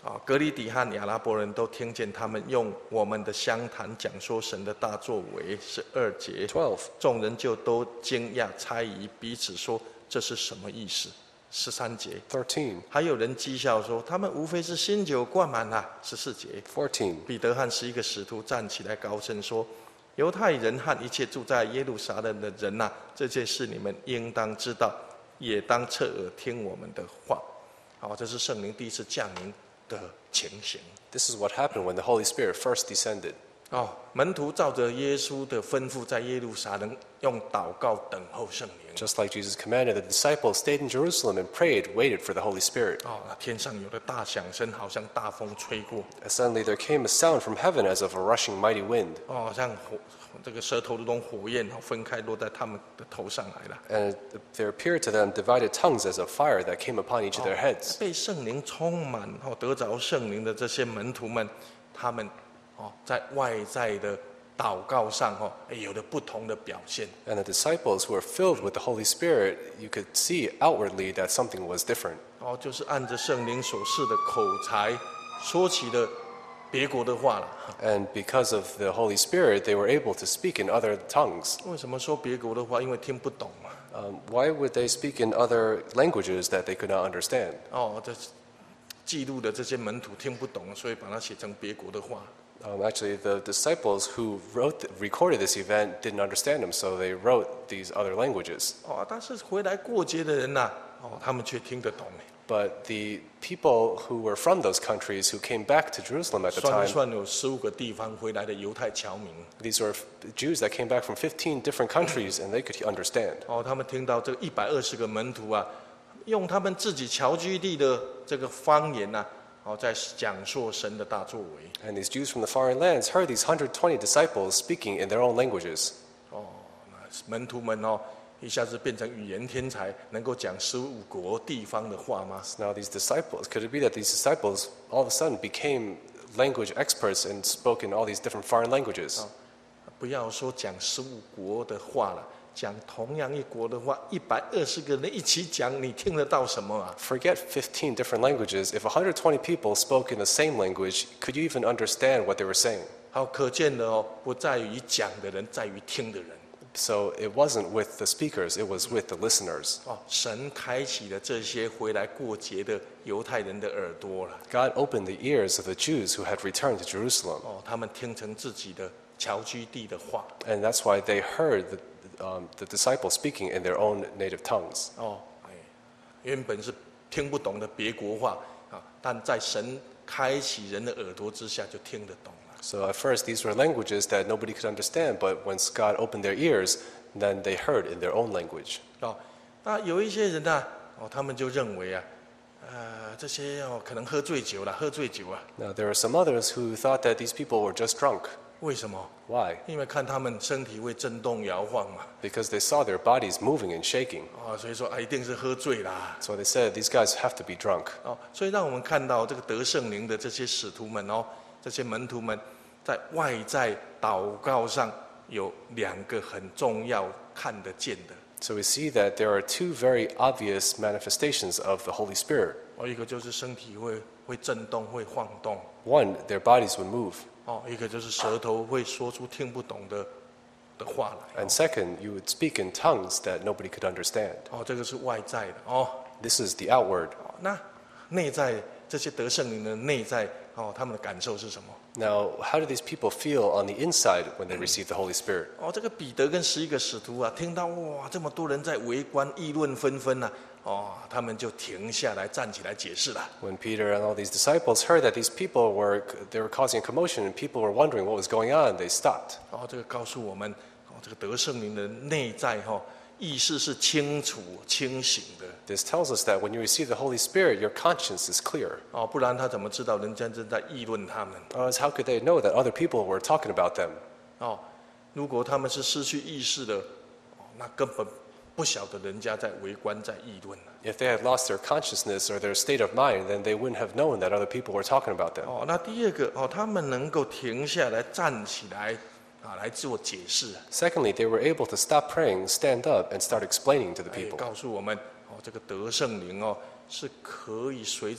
格里底和亚拉伯人都听见他们用我们的乡谈讲说神的大作为。12节， 12. 众人就都惊讶猜疑，彼此说这是什么意思。13节， 13. 还有人讥笑说他们无非是新酒灌满了。14节， 14. 彼得和11个使徒站起来高声说：犹太人和一切住在耶路撒冷的人呐，这件事你们应当知道，也当侧耳听我们的话。这是圣灵第一次降临的情形。 This is what happened when the Holy Spirit first descended. 门徒照着耶稣的吩咐，在耶路撒冷用祷告等候圣灵。 Just like Jesus commanded, the disciples stayed in Jerusalem and prayed, waited for the Holy Spirit. 天上有了大响声，好像大风吹过。 And suddenly there came a sound from heaven as of a rushing mighty wind. 像这个舌头如同火焰，分开落在他们的头上来了。 And there appeared to them divided tongues as of fire that came upon each of their heads. 被圣灵充满，得着圣灵的这些门徒们，他们在外在的祷告上有了不同的表现。 And the disciples who were filled with the Holy Spirit, you could see outwardly that something was different. 就是按着圣灵所赐的口才，说起了别国的话了。 And because of the Holy Spirit, they were able to speak in other tongues. 为什么说别国的话？因为听不懂嘛。 Why would they speak in other languages that they could not understand? 这记录的这些门徒听不懂，所以把它写成别国的话。 Actually, the disciples who recorded this event didn't understand them, so they wrote these other languages. 但是回来过节的人呐，他们却听得懂。 But the people who were from those countries who came back to Jerusalem at the 算一 time, 算，有15个地方回来的犹太侨民。 these were Jews that came back from 15 different countries, and they could understand. 他们听到这个120个门徒啊，用他们自己侨居地的这个方言呐，在讲述神的大作为。 And these Jews from the foreign lands heard these 120 disciples speaking in their own languages. 门徒们一下子变成语言天才，能够讲15国地方的话吗？ Now these disciples, could it be that these disciples all of a sudden became language experts and spoke in all these different foreign languages? 不要说讲15国的话了，讲同样一国的话，120个人一起讲，你听得到什么啊？ Forget 15 different languages. If 120 people spoke in the same language, could you even understand what they were saying? 可见的不在于讲的人，在于听的人。 So it wasn't with the speakers, it was with the listeners. 神开启了这些回来过节的犹太人的耳朵了。 God opened the ears of the Jews who had returned to Jerusalem. 他们听成自己的侨居地的话。 And that's why they heard the disciples speaking in their own native tongues. 原本是听不懂的别国话但在神开启人的耳朵之下，就听得懂了。 So at first, these were languages that nobody could understand, but once God opened their ears, then they heard in their own language. 那有一些人呢，他们就认为这些可能喝醉酒了。 Now, there are some others who thought that these people were just drunk. 为什么？ Why? 因为看他们身体会震动摇晃嘛。 Because they saw their bodies moving and shaking. 所以说一定是喝醉啦。 So they said, these guys have to be drunk. 所以让我们看到这个得圣灵的这些使徒们这些门徒们，在外在祷告上有2个很重要看得见的。 So we see that there are two very obvious manifestations of the Holy Spirit. 一个就是身体会震动，会晃动。 One, their bodies would move. 一个就是舌头会说出听不懂的话来。 And second, you would speak in tongues that nobody could understand. 这个是外在的。 This is the outward. 那内在这些得圣灵的内在他们的感受是什么？ Now, how do these people feel on the inside when they receive the Holy Spirit? 这个彼得跟11个使徒听到这么多人在围观，议论纷纷他们就停下来，站起来解释了。 When Peter and all these disciples heard that these people were causing a commotion and people were wondering what was going on, they stopped. 这个告诉我们，这个得圣灵的内在意识是清楚清醒的。 This tells us that when you receive the Holy Spirit, your conscience is clear. 不然他怎么知道人家正在议论他们？ Otherwise, how could they know that other people were talking about them? 如果他们是失去意识的，那根本不晓得人家在围观在议论。 If they had lost their consciousness or their state of mind, then they wouldn't have known that other people were talking about them. 那第二个他们能够停下来站起来来做解释。 Secondly, they were able to stop praying, stand up, and start explaining to the people. 告诉我们这个得圣灵是可以随着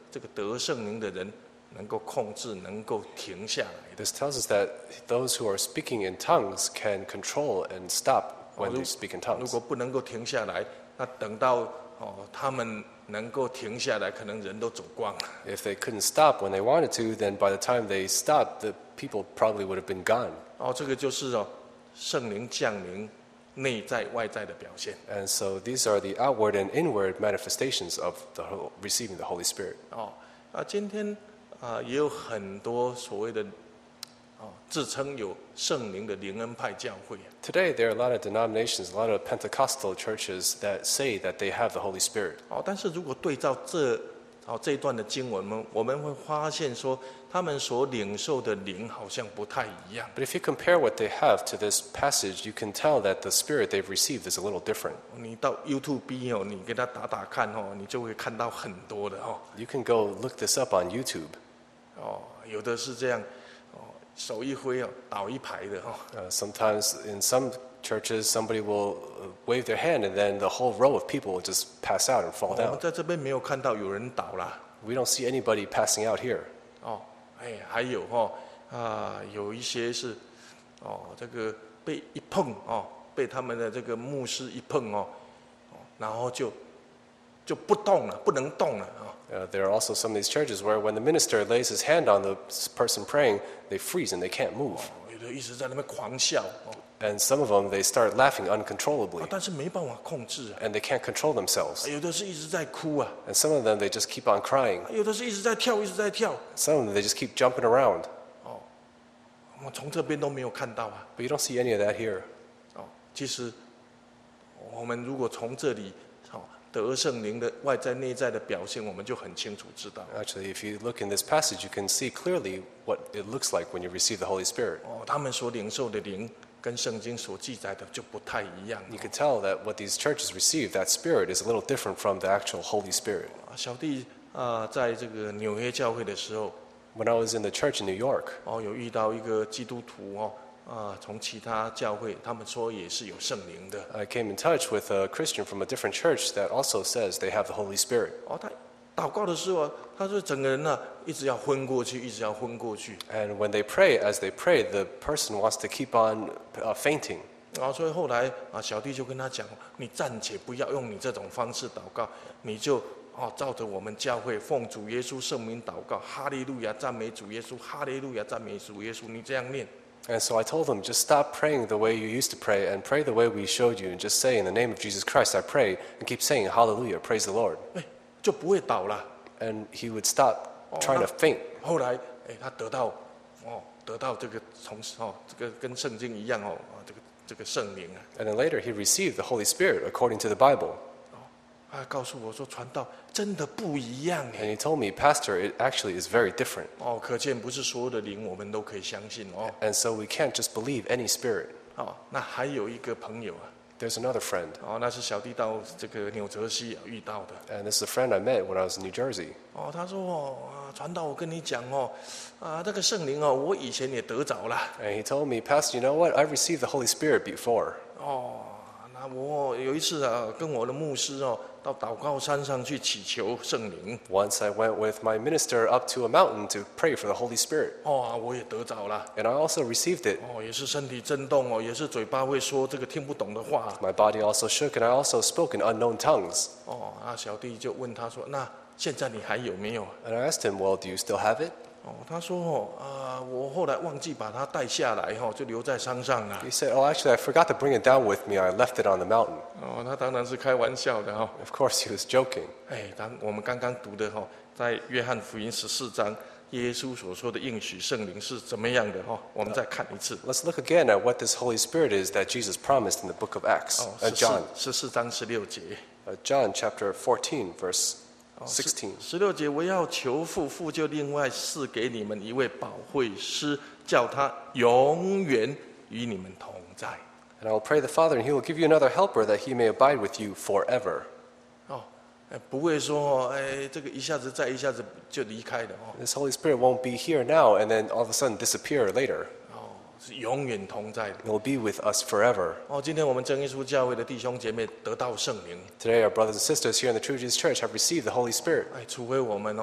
这个得圣灵的人能够控制，能够停下来的。 This tells us that those who are speaking in tongues can control and stop when they speak in 如 tongues. 果不能够停下来，那等到他们能够停下来，可能人都走光了。 If they couldn't stop when they wanted to, then by the time they stopped, the people probably would have been gone. 这个就是圣灵降临内在外在的表现。 And so these are the outward and inward manifestations of receiving the Holy Spirit. 今天也有很多所谓的自称有圣灵的灵恩派教会。 Today, there are a lot of denominations, a lot of Pentecostal churches that say that they have the Holy Spirit. 但是如果对照这一段的经文，我们会发现说，他们所领受的灵好像不太一样。 But if you compare what they have to this passage, you can tell that the Spirit they've received is a little different. 你到 YouTube 你给他打看你就会看到很多的 You can go look this up on YouTube. 有的是这样手一挥倒一排的 Sometimes in some churches, somebody will wave their hand and then the whole row of people will just pass out and fall 我们 down. 在这边没有看到有人倒啦。 We don't see anybody passing out here. 还有有一些是这个被一碰被他们的这个牧师一碰然后就不动了，不能动了 There are also some of these churches where when the minister lays his hand on the person praying, they freeze and they can't move. 有的一直在那边狂笑 And some of them, they start laughing uncontrollably 但是没办法控制 and they can't control themselves. 有的是一直在哭 And some of them, they just keep on crying. 有的是一直在跳，一直在跳 Some of them, they just keep jumping around. 我们从这边都没有看到 But you don't see any of that here. 其实我们如果从这里得圣灵的外在内在的表现，我们就很清楚知道 Actually, if you look in this passage, you can see clearly what it looks like when you receive the Holy Spirit. 他们所领受的灵跟圣经所记载的就不太一样 You can tell that what these churches receive, that Spirit, is a little different from the actual Holy Spirit. 小弟在这个纽约教会的时候 When I was in the church in New York, 有遇到一个基督徒从其他教会，他们说也是有圣灵的 I came in touch with a Christian from a different church that also says they have the Holy Spirit. 他祷告的时候他说整个人一直要昏过去，一直要昏过去 And when they pray, as they pray, the person wants to keep on fainting. 所以后来小弟就跟他讲，你暂且不要用你这种方式祷告，你就照着我们教会奉主耶稣圣名祷告，哈利路亚赞美主耶稣，哈利路亚赞美主耶稣，你这样念 And so I told them, just stop praying the way you used to pray and pray the way we showed you, and just say, in the name of Jesus Christ, I pray, and keep saying, hallelujah, praise the Lord. 就不会倒了。 And he would stop trying to faint. 后来他得到这个这个跟圣经一样这个圣灵 And then later he received the Holy Spirit according to the Bible. 告诉我说传道真的不一样 And he told me, Pastor, it actually is very different. 可见不是所有的灵我们都可以相信 And so we can't just believe any spirit. 那还有一个朋友 There's another friend, 那是小弟到这个纽泽西遇到的 and this is a friend I met when I was in New Jersey. 他说传道我跟你讲这个圣灵我以前也得着了 And he told me, Pastor, you know what? I've received the Holy Spirit before. 那我有一次跟我的牧师到祷告山上去祈求圣灵 Once I went with my minister up to a mountain to pray for the Holy Spirit. 我也得着了 And I also received it. 也是身体震动也是嘴巴会说这个听不懂的话 My body also shook, and I also spoke in unknown tongues. 小弟就问他说那现在你还有没有 And I asked him, well, do you still have it? 他说我后来忘记把它带下来就留在山上了 He said, oh, actually, I forgot to bring it down with me. I left it on the mountain. 他当然是开玩笑的 Of course, he was joking. 我们刚刚读的在约翰福音14章耶稣所说的应许圣灵是怎么样的我们再看一次 Let's look again at what this Holy Spirit is that Jesus promised in the book of Acts. John. 14章16节 John chapter 14, verse 16. 16节我要求父，父就另外赐给你们一位保惠师，叫他永远与你们同在。 And I will pray the Father, and he will give you another helper that he may abide with you forever. 不会说这个一下子再一下子就离开的 This Holy Spirit won't be here now and then all of a sudden disappear later. 是永远同在的 It will be with us forever. 今天我们真耶稣教会的弟兄姐妹得到圣灵 Today, our brothers and sisters here in the True Jesus Church have received the Holy Spirit. 除非我们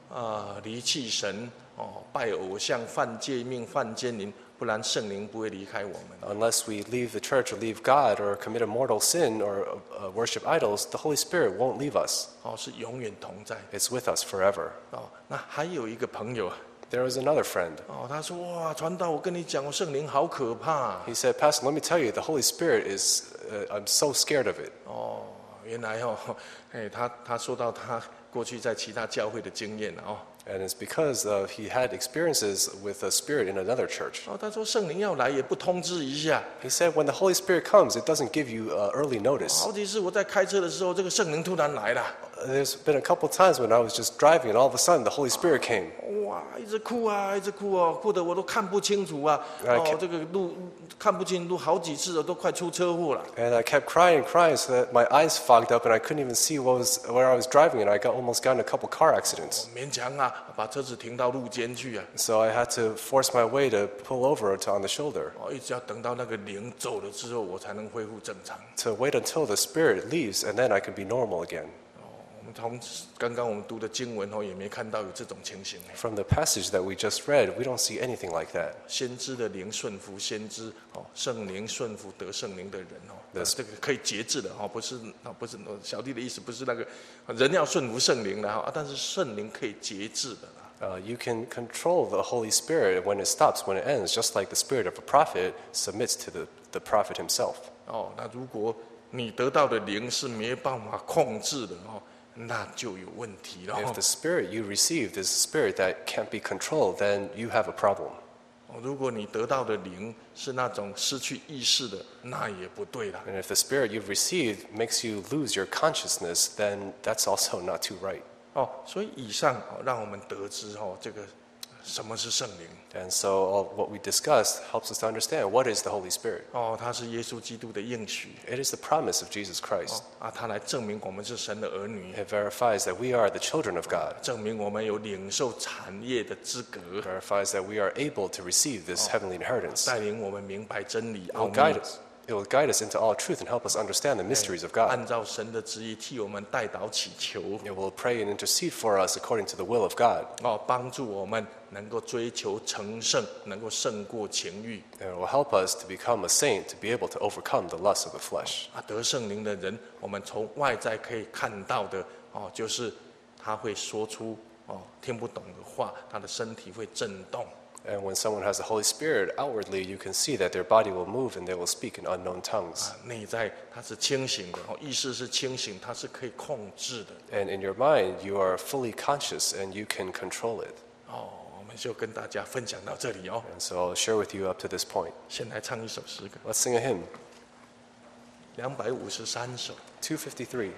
离弃神拜偶像、犯戒命、犯奸淫，不然圣灵不会离开我们。 Unless we leave the church or leave God or commit a mortal sin or worship idols, the Holy Spirit won't leave us. 是永远同在。 It's with us forever. 那还有一个朋友 There was another friend. 他说哇，传道，我跟你讲，圣灵好可怕。 He said, Pastor, let me tell you, the Holy Spirit is, I'm so scared of it. 原来他说到他过去在其他教会的经验 And it's because he had experiences with the Spirit in another church. 他说圣灵要来也不通知一下。 He said, when the Holy Spirit comes, it doesn't give you early notice. 好几次我在开车的时候，这个圣灵突然来了。 There's been a couple times when I was just driving, and all of a sudden the Holy Spirit came. 哇，一直哭啊，一直哭哭得我都看不清楚啊。这个路看不清路，好几次都快出车祸了。 And I kept crying, so that my eyes fogged up, and I couldn't even see where I was driving, and I almost got in a couple car accidents. 勉强把车子停到路肩去啊。 So I had to force my way to pull over on the shoulder. 一直要等到那个灵走了之后，我才能恢复正常。 To wait until the Spirit leaves, and then I can be normal again. 我们从刚刚我们读的经文也没看到有这种情形。 From the passage that we just read, we don't see anything like that. 先知的灵顺服先知，圣灵顺服得圣灵的人这个可以节制的不是小弟的意思，不是那个人要顺服圣灵的但是圣灵可以节制的。 You can control the Holy Spirit when it stops, when it ends, just like the spirit of a prophet submits to the prophet himself. 那如果你得到的灵是没办法控制的那就有问题了。 If the spirit you received is a spirit that can't be controlled, then you have a problem. 如果你得到的灵是那种失去意识的，那也不对了。 And if the spirit you've received makes you lose your consciousness, then that's also not too right. 所以以上让我们得知这个什么是圣灵。 And so what we discussed helps us to understand what is the Holy Spirit. 它是耶稣基督的应许。 It is the promise of Jesus Christ. 它来证明我们是神的儿女。 It verifies that we are the children of God. 证明我们有领受产业的资格。 It verifies that we are able to receive this heavenly inheritance. 带领我们明白真理 It will guide us. It will guide us into all truth and help us understand the mysteries of God. 按照神的旨意替我们代祷祈求。 It will pray and intercede for us according to the will of God. 帮助我们能够追求成圣，能够胜过情欲。 And it will help us to become a saint, to be able to overcome the lust of the flesh. 得圣灵的人，我们从外在可以看到的就是他会说出听不懂的话，他的身体会震动。 And when someone has the Holy Spirit, outwardly you can see that their body will move and they will speak in unknown tongues. 内在它是清醒的，意识是清醒，它是可以控制的。 And in your mind, you are fully conscious and you can control it. 我们就跟大家分享到这里 And so I'll share with you up to this point. 先来唱一首诗歌， Let's sing a hymn. 253首。 253.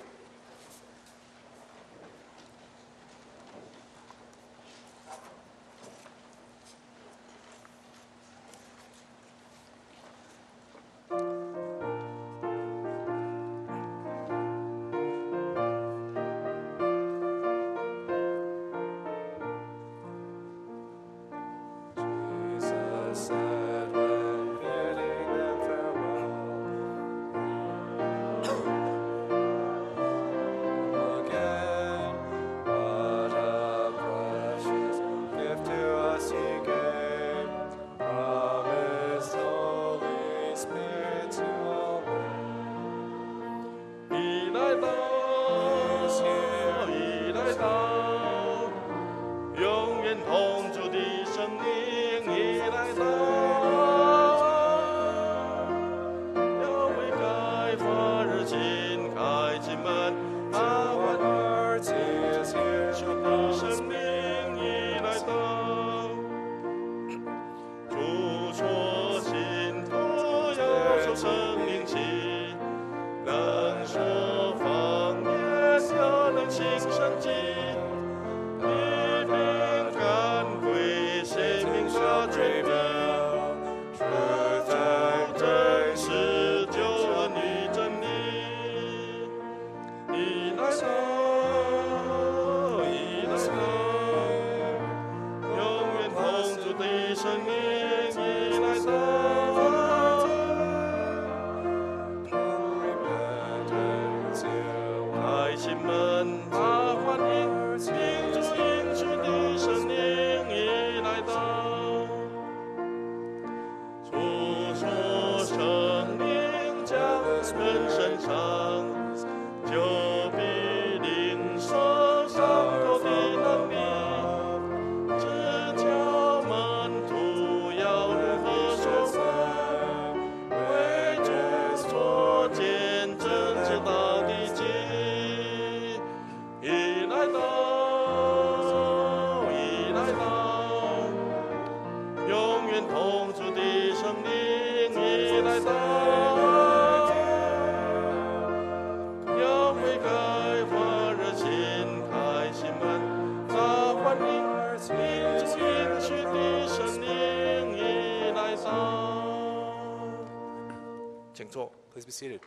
Please be seated.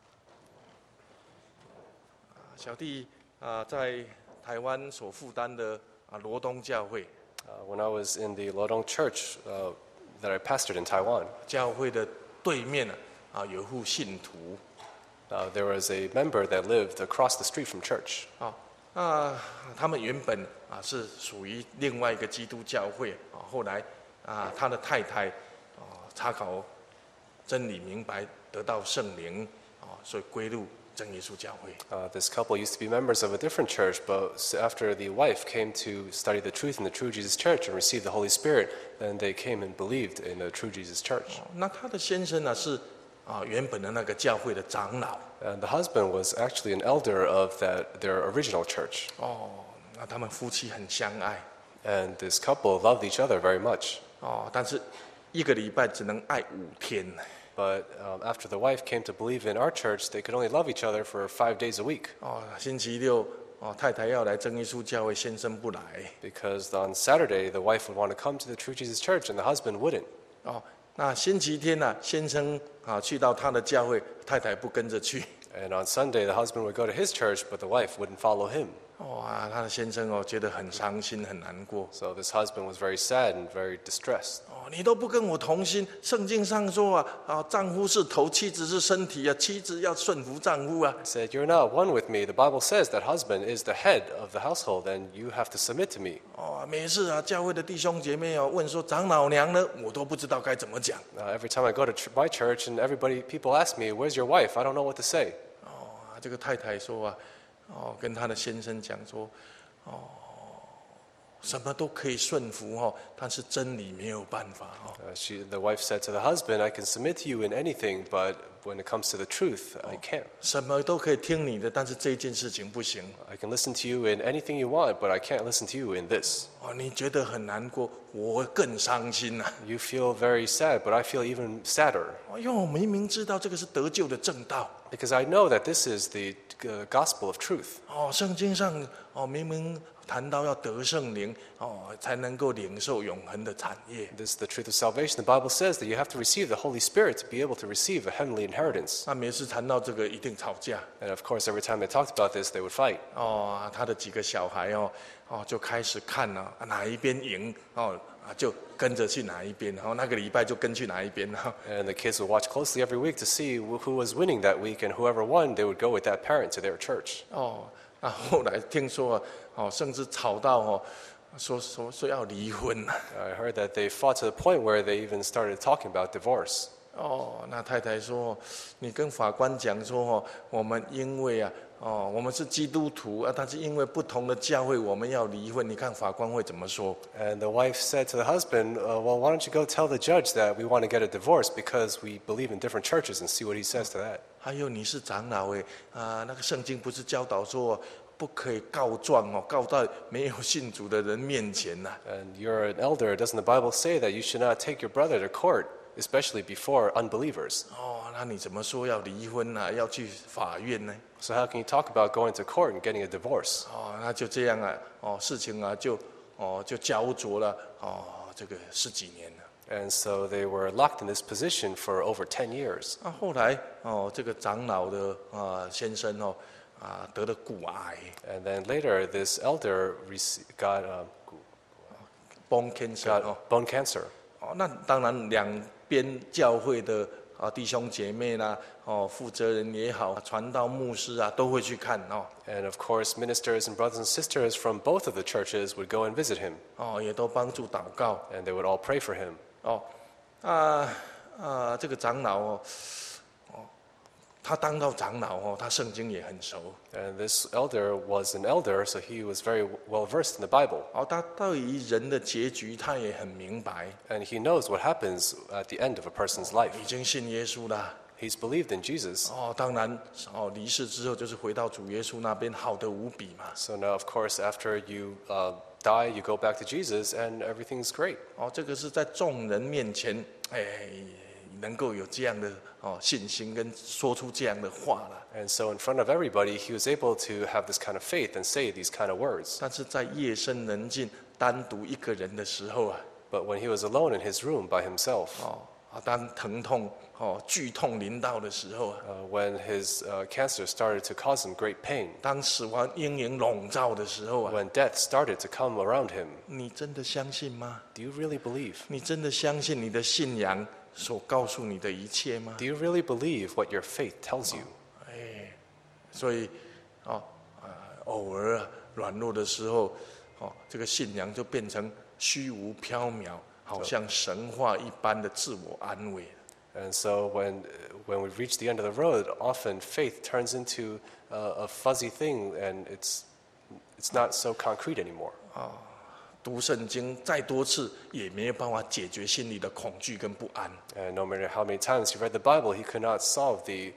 小弟在台湾所负担的罗东教会， When I was in the Lodong Church that I pastored in Taiwan, 教会的对面有户信徒 there was a member that lived across the street from church. 他们原本是属于另外一个基督教会后来他的太太查考真理明白，得到圣灵所以归入真耶稣教会。 This couple used to be members of a different church, but after the wife came to study the truth in the True Jesus Church and received the Holy Spirit, then they came and believed in the True Jesus Church. 那他的先生呢是原本的那个教会的长老。 And the husband was actually an elder of their original church. 那他们夫妻很相爱 And this couple loved each other very much. 但是一个礼拜只能爱5天。 But after the wife came to believe in our church, they could only love each other for 5 days a week. 星期六太太要来真耶稣教会，先生不来。 Because on Saturday, the wife would want to come to the True Jesus Church and the husband wouldn't. 那星期天呢，先生去到他的教会，太太不跟着去。 And on Sunday, the husband would go to his church, but the wife wouldn't follow him. 他的先生觉得很伤心很难过。 So this husband was very sad and very distressed. 你都不跟我同心，圣经上说丈夫是头，妻子是身体妻子要顺服丈夫 He said, "You're not one with me. The Bible says that husband is the head of the household, and you have to submit to me." 每次教会的弟兄姐妹问说长老娘呢，我都不知道该怎么讲。 Every time I go to my church, and people ask me, "Where's your wife?" I don't know what to say. 这个太太说跟她的先生讲说，什么都可以顺服但是真理没有办法 The wife said to the husband, "I can submit to you in anything, but when it comes to the truth, I can't. 什么都可以听你的，但是这件事情不行。 I can listen to you in anything you want, but I can't listen to you in this." 你觉得很难过，我更伤心 You feel very sad, but I feel even sadder. 因为我明明知道这个是得救的正道 Because I know that this is the gospel of truth. 圣经上明明谈到要得圣灵才能够领受永恒的产业。 This is the truth of salvation. The Bible says that you have to receive the Holy Spirit to be able to receive a heavenly inheritance. 那每次谈到这个一定吵架 And of course, every time they talked about this, they would fight. 他的几个小孩就开始看哪一边赢就跟着去哪一边，那个礼拜就跟去哪一边 And the kids would watch closely every week to see who was winning that week, and whoever won, they would go with that parent to their church. 那后来听说甚至吵到说要离婚 I heard that they fought to the point where they even started talking about divorce. 那太太说你跟法官讲说我们因为我们是基督徒但是因为不同的教会我们要离婚，你看法官会怎么说？ And the wife said to the husband, "Well, why don't you go tell the judge that we want to get a divorce because we believe in different churches and see what he says to that." 还有你是长老那个圣经不是教导说不可以告状告到没有信主的人面前 And you're an elder. Doesn't the Bible say that you should not take your brother to court, especially before unbelievers? 那你怎么说要离婚要去法院呢？ So how can you talk about going to court and getting a divorce? 那就这样事情就焦灼了这个10几年了。 And so they were locked in this position for over 10 years. 后来这个长老的先生得了骨癌 And then later, this elder got bone cancer bone cancer. 那当然两边教会的弟兄姐妹啦负责人也好，传道牧师都会去看 And of course, ministers and brothers and sisters from both of the churches would go and visit him. 也都帮助祷告 And they would all pray for him. 这个长老他当到长老他圣经也很熟 And this elder was an elder, so he was very well versed in the Bible. 他对于人的结局他也很明白 And he knows what happens at the end of a person's life. 已经信耶稣了 He's believed in Jesus. 当然离世之后就是回到主耶稣那边，好得无比嘛。 So now, of course, after you die, you go back to Jesus, and everything's great. 这个是在众人面前，能够有这样的信心跟说出这样的话了。 And so, in front of everybody, he was able to have this kind of faith and say these kind of words. 但是在夜深人静、单独一个人的时候 But when he was alone in his room by himself, 当疼痛剧痛临到的时候， when his cancer started to cause him great pain, 当死亡阴影笼罩的时候 when death started to come around him, 你真的相信吗？ do you really believe? 你真的相信你的信仰所告诉你的一切吗？ Do you really believe what your faith tells you? 所以偶尔软弱的时候，这个信仰就变成虚无缥缈，好像神话一般的自我安慰。 And so when we reach the end of the road, often faith turns into a fuzzy thing, and it's not so concrete anymore. 读圣经再多次，也没有办法解决心里的恐惧跟不安。 And no matter how many times he read the Bible, he could not solve the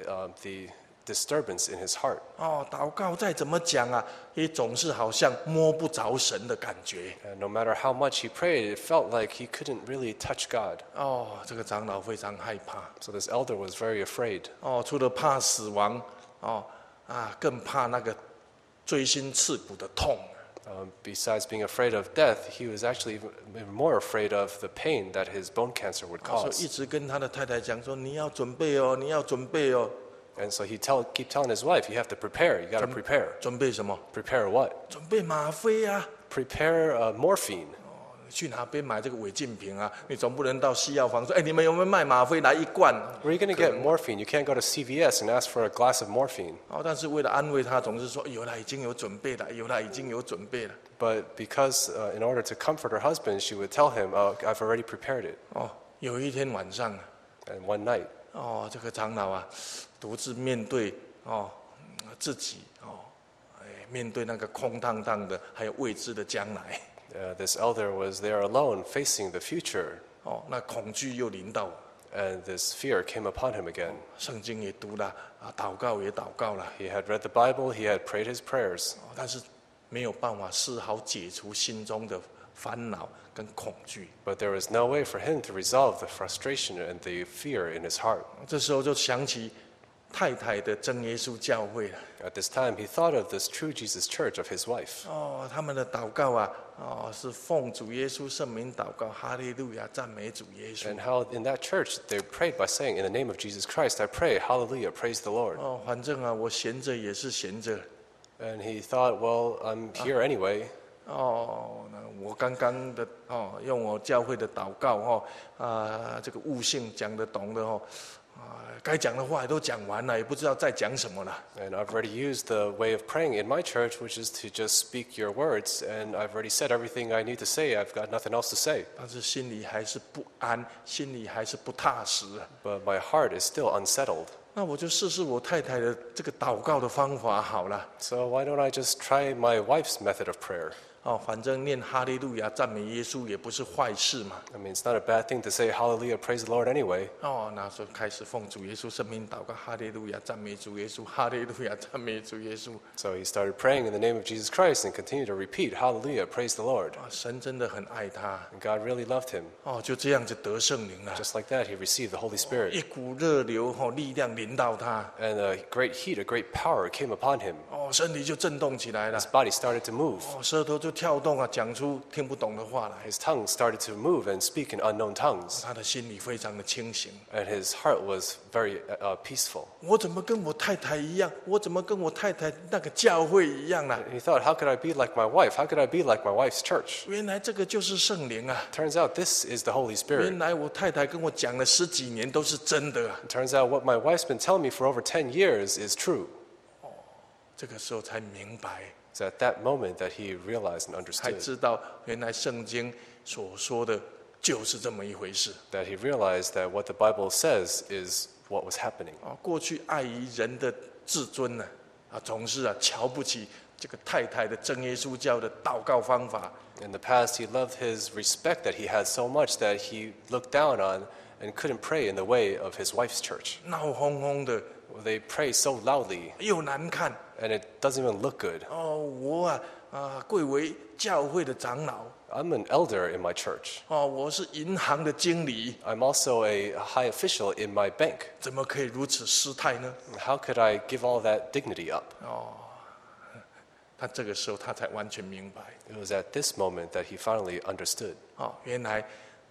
disturbance in his heart. 祷告再怎么讲啊，也总是好像摸不着神的感觉。 And no matter how much he prayed, it felt like he couldn't really touch God. 这个长老非常害怕。 So this elder was very afraid. 除了怕死亡，更怕那个锥心刺骨的痛。 Besides being afraid of death, he was actually even more afraid of the pain that his bone cancer would 所以 cause. 一直跟他的太太讲说：“你要准备哦，你要准备哦。 And so he keep telling his wife, you have to prepare, you got to prepare. 准备什么？ Prepare what? 准备吗啡啊！ Prepare morphine. 去哪边买这个违禁品啊？你总不能到西药房说：你们有没有卖吗啡来一罐？ Where are you going to get morphine? You can't go to CVS and ask for a glass of morphine. 但是为了安慰他，总是说：有了，已经有准备了，有了，已经有准备了。 But because in order to comfort her husband, she would tell him, oh, I've already prepared it. 有一天晚上 And one night, 这个长老啊，独自面对自己面对那个空荡荡的还有未知的将来 this elder was there alone facing the future, 那恐惧又临到， and this fear came upon him again. 圣经也读了祷告也祷告了， He had read the Bible, he had prayed his prayers, 但是没有办法丝毫解除心中的烦恼跟恐惧。 but there was no way for him to resolve the frustration and the fear in his heart. 这时候就想起太太的真耶稣教会了。 At this time, he thought of this true Jesus church of his wife. 他们的祷告啊，是奉主耶稣圣名祷告，哈利路亚，赞美主耶稣。 And how in that church they prayed by saying, in the name of Jesus Christ, I pray, hallelujah, praise the Lord. 反正啊，我闲着也是闲着。 And he thought, well, I'm here anyway. 那我刚刚的用我教会的祷告这个悟性讲得懂的该讲的话也都讲完了，也不知道再讲什么了。 And I've already used the way of praying in my church, which is to just speak your words. And I've already said everything I need to say. I've got nothing else to say. 但是心里还是不安，心里还是不踏实。 But my heart is still unsettled. 那我就试试我太太的这个祷告的方法好了。 So why don't I just try my wife's method of prayer? 反正念哈利路亚赞美耶稣也不是坏事嘛。 I mean, it's not a bad thing to say hallelujah, praise the Lord anyway. 那时候开始奉主耶稣圣名祷告，哈利路亚赞美主耶稣，哈利路亚赞美主耶稣。 So he started praying in the name of Jesus Christ and continued to repeat, hallelujah, praise the Lord. 神真的很爱他。 And God really loved him. 就这样子得圣灵了。 Just like that, he received the Holy 一 Spirit. 股热流力量临到他， And a great heat, a great power came upon him. 身体就震动起来了， His body started to move. 舌头就跳动啊，讲出听不懂的话来。 His tongue started to move and speak in unknown tongues. 他的心里非常的清醒。 And his heart was very peaceful. 我怎么跟我太太一样？我怎么跟我太太那个教会一样啊？ And he thought, how could I be like my wife? How could I be like my wife's church? 原来这个就是圣灵啊！ Turns out this is the Holy 原 Spirit. 来我太太跟我讲了10几年都是真的啊！ It turns out what my wife's been telling me for over 10 years is true. 这个时候才明白， It's at that moment that he realized and 才 understood 知道原来圣经所说的就是这么一回事。 that he realized that what the Bible says is what was happening. 过去碍于人的自尊呢，总是瞧不起这个太太的真耶稣教的祷告方法。 In the past, he loved his respect that he had so much that he looked down on and couldn't pray in the way of his wife's church. 闹哄哄的， They pray so loudly 又难看。 and it doesn't even look good. 我贵为教会的长老， I'm an elder in my church. 我是银行的经理， I'm also a high official in my bank. 怎么可以如此失态呢？ How could I give all that dignity up? 他这个时候他才完全明白， It was at this moment that he finally understood 原来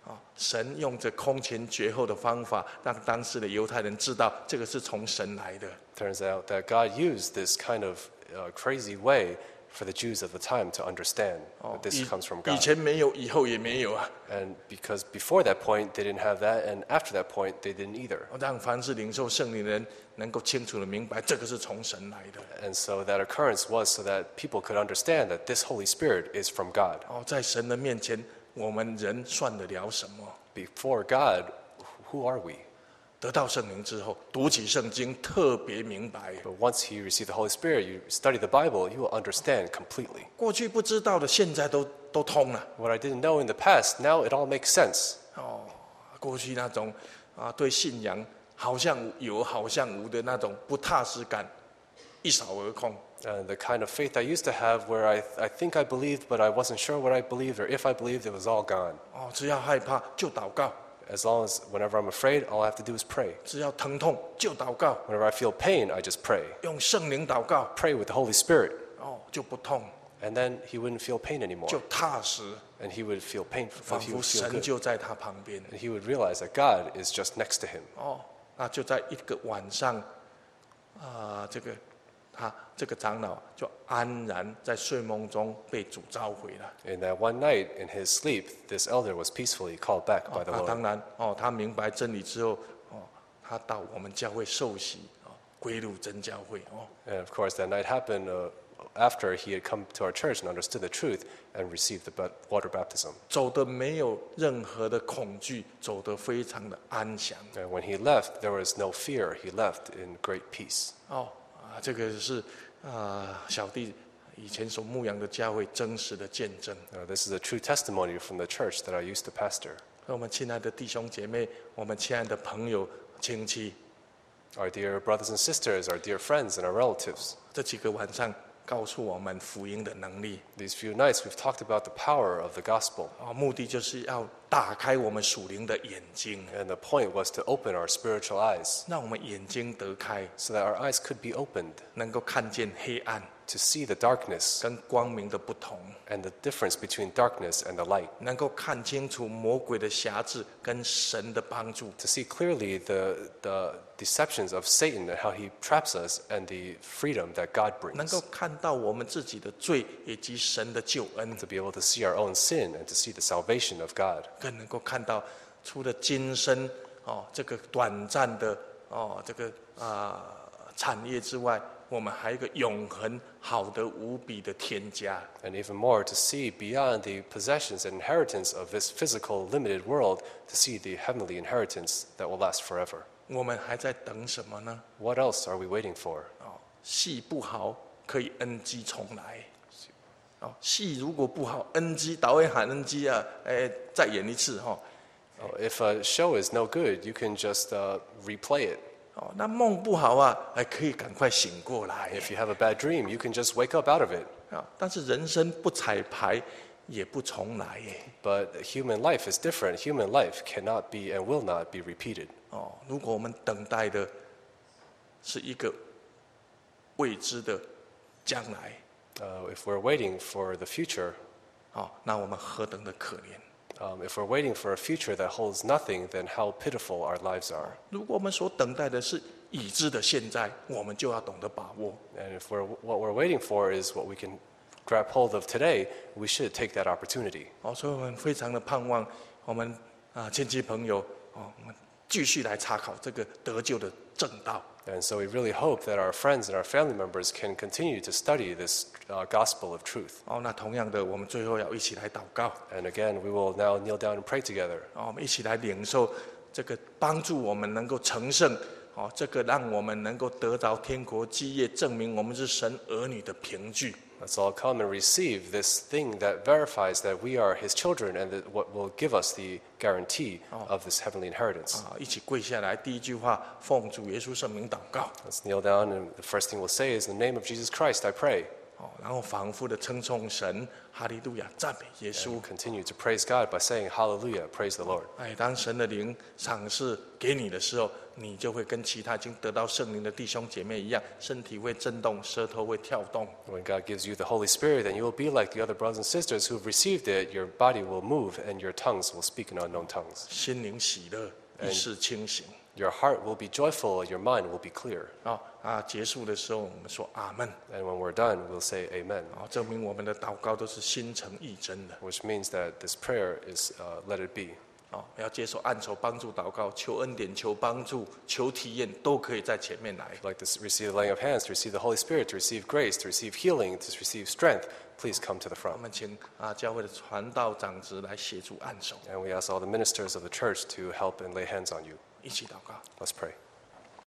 神用这空前绝后的方法，让当时的犹太人知道这个是从神来的。 Turns out that God used this kind of crazy way for the Jews of the time to understand that this comes from 以 God. 前没有，以后也没有啊。 And because before that point they didn't have that, and after that point they didn't either. 让凡是领受圣灵的人能够清楚的明白，这个是从神来的。 And so that occurrence was so that people could understand that this Holy Spirit is from God. 在神的面前，我们人算得了什么？ Before God, who are we? 得到圣灵之后，读起圣经特别明白。 But once you receive the Holy Spirit, you study the Bible, you will understand completely. 过去不知道的，现在都通了。 What I didn't know in the past, now it all makes sense. 过去那种对信仰好像有好像无的那种不踏实感，一扫而空。 And the kind of faith I used to have where I think I believed, but I wasn't sure what I believed, or if I believed, it was all gone. 只要害怕就祷告， As long as whenever I'm afraid, all I have to do is pray. 只要疼痛就祷告， Whenever I feel pain, I just pray. 用圣灵祷告， Pray with the Holy Spirit. 就不痛， And then he wouldn't feel pain anymore. 就踏实， And he would feel pain. 仿 He 佛 would feel 神 good. 就在他旁边。 And he would realize that God is just next to him. 那就在一个晚上，这个长老就安然在睡梦中被主召回了。 In that one night, in his sleep, this elder was peacefully called back by the 当 Lord. 然他明白真理之后，他到我们教会受洗，归入真教会。 And of course, that night happened after he had come to our church and understood the truth and received the water baptism. 走得没有任何的恐惧，走得非常的安详。 And when he left, there was no fear. He left in great peace. 这个是小弟以前所牧养的教会真实的见证。 This is a true testimony from the church that I used to pastor. 我们亲爱的弟兄姐妹，我们亲爱的朋友亲戚， Our dear brothers and sisters, our dear friends, and our relatives. 这几个晚上告诉我们福音的能力。 These few nights, we've talked about the power of the gospel. 目的就是要打开我们属灵的眼睛， And the point was to open our spiritual eyes 让我们眼睛得开， so that our eyes could be opened 能够看见黑暗 to see the darkness 跟光明的不同， and the difference between darkness and the light. 能够看清楚魔鬼的辖制跟神的帮助， To see clearly the deceptions of Satan and how he traps us and the freedom that God 能 brings. 够看到我们自己的罪以及神的救恩， To be able to see our own sin and to see the salvation of God. 更能够看到除了今生这个短暂的产业之外，我们还有一个永恒好的无比的天家。 And even more, to see beyond the possessions and inheritance of this physical, limited world, to see the heavenly inheritance that will last forever. 我们还在等什么呢？ What else are we waiting for? 戏不好可以 NG 重来。戏如果不好 NG， 导演喊 NG 再演一次。 If a show is no good, you can just replay it. 那梦不好可以赶快醒过来。 If you have a bad dream, you can just wake up out of it. 但是人生不彩排也不重来。 But human life is different. Human life cannot be and will not be repeated. 如果我们等待的是一个未知的将来， If we're waiting for the future, 那我们何等的可怜。 if we're waiting for a future that holds nothing, then how pitiful our lives are. 如果我们所等待的是已知的现在，我们就要懂得把握。 And if what we're waiting for is what we can grab hold of today, we should take that opportunity. 所以我们非常的盼望我们亲戚朋友我们继续来查考这个得救的正道。 And so we really hope that our friends and our family members can continue to study this gospel of truth. 那同样的，我们最后要一起来祷告。 And again, we will now kneel down and pray together. 我们一起来领受这个帮助我们能够成圣，这个让我们能够得着天国基业，证明我们是神儿女的凭据。 Let's all come and receive this thing that verifies that we are His children and that what will give us the guarantee of this heavenly inheritance. 一起跪下来，第一句话，奉主耶稣圣名祷告。 Let's kneel down, and the first thing we'll say is, in the name of Jesus Christ, I pray. 然后反复的称颂神，哈利路亚，赞美耶稣。 Continue to praise God by saying hallelujah, praise the Lord. 当神的灵赏赐给你的时候，你就会跟其他已经得到圣灵的弟兄姐妹一样，身体会震动，舌头会跳动。 When God gives you the Holy Spirit, then you will be like the other brothers and sisters who've received it. Your body will move and your tongues will speak in unknown tongues. 心灵喜乐，意识清醒。 Your heart will be joyful, your mind will be clear. 结束的时候我们说阿门。 And when we're done, we'll say amen, 证明我们的祷告都是心诚意真的。 which means that this prayer is let it be. 要接受按手帮助祷告，求恩典、求帮助、求体验，都可以在前面来。 Like to receive the laying of hands, to receive the Holy Spirit, to receive grace, to receive healing, to receive strength, please come to the 我 front. 们请教会的传道长子来协助按手， And we ask all the ministers of the church to help and lay hands on you. 一起祷告。 Let's pray.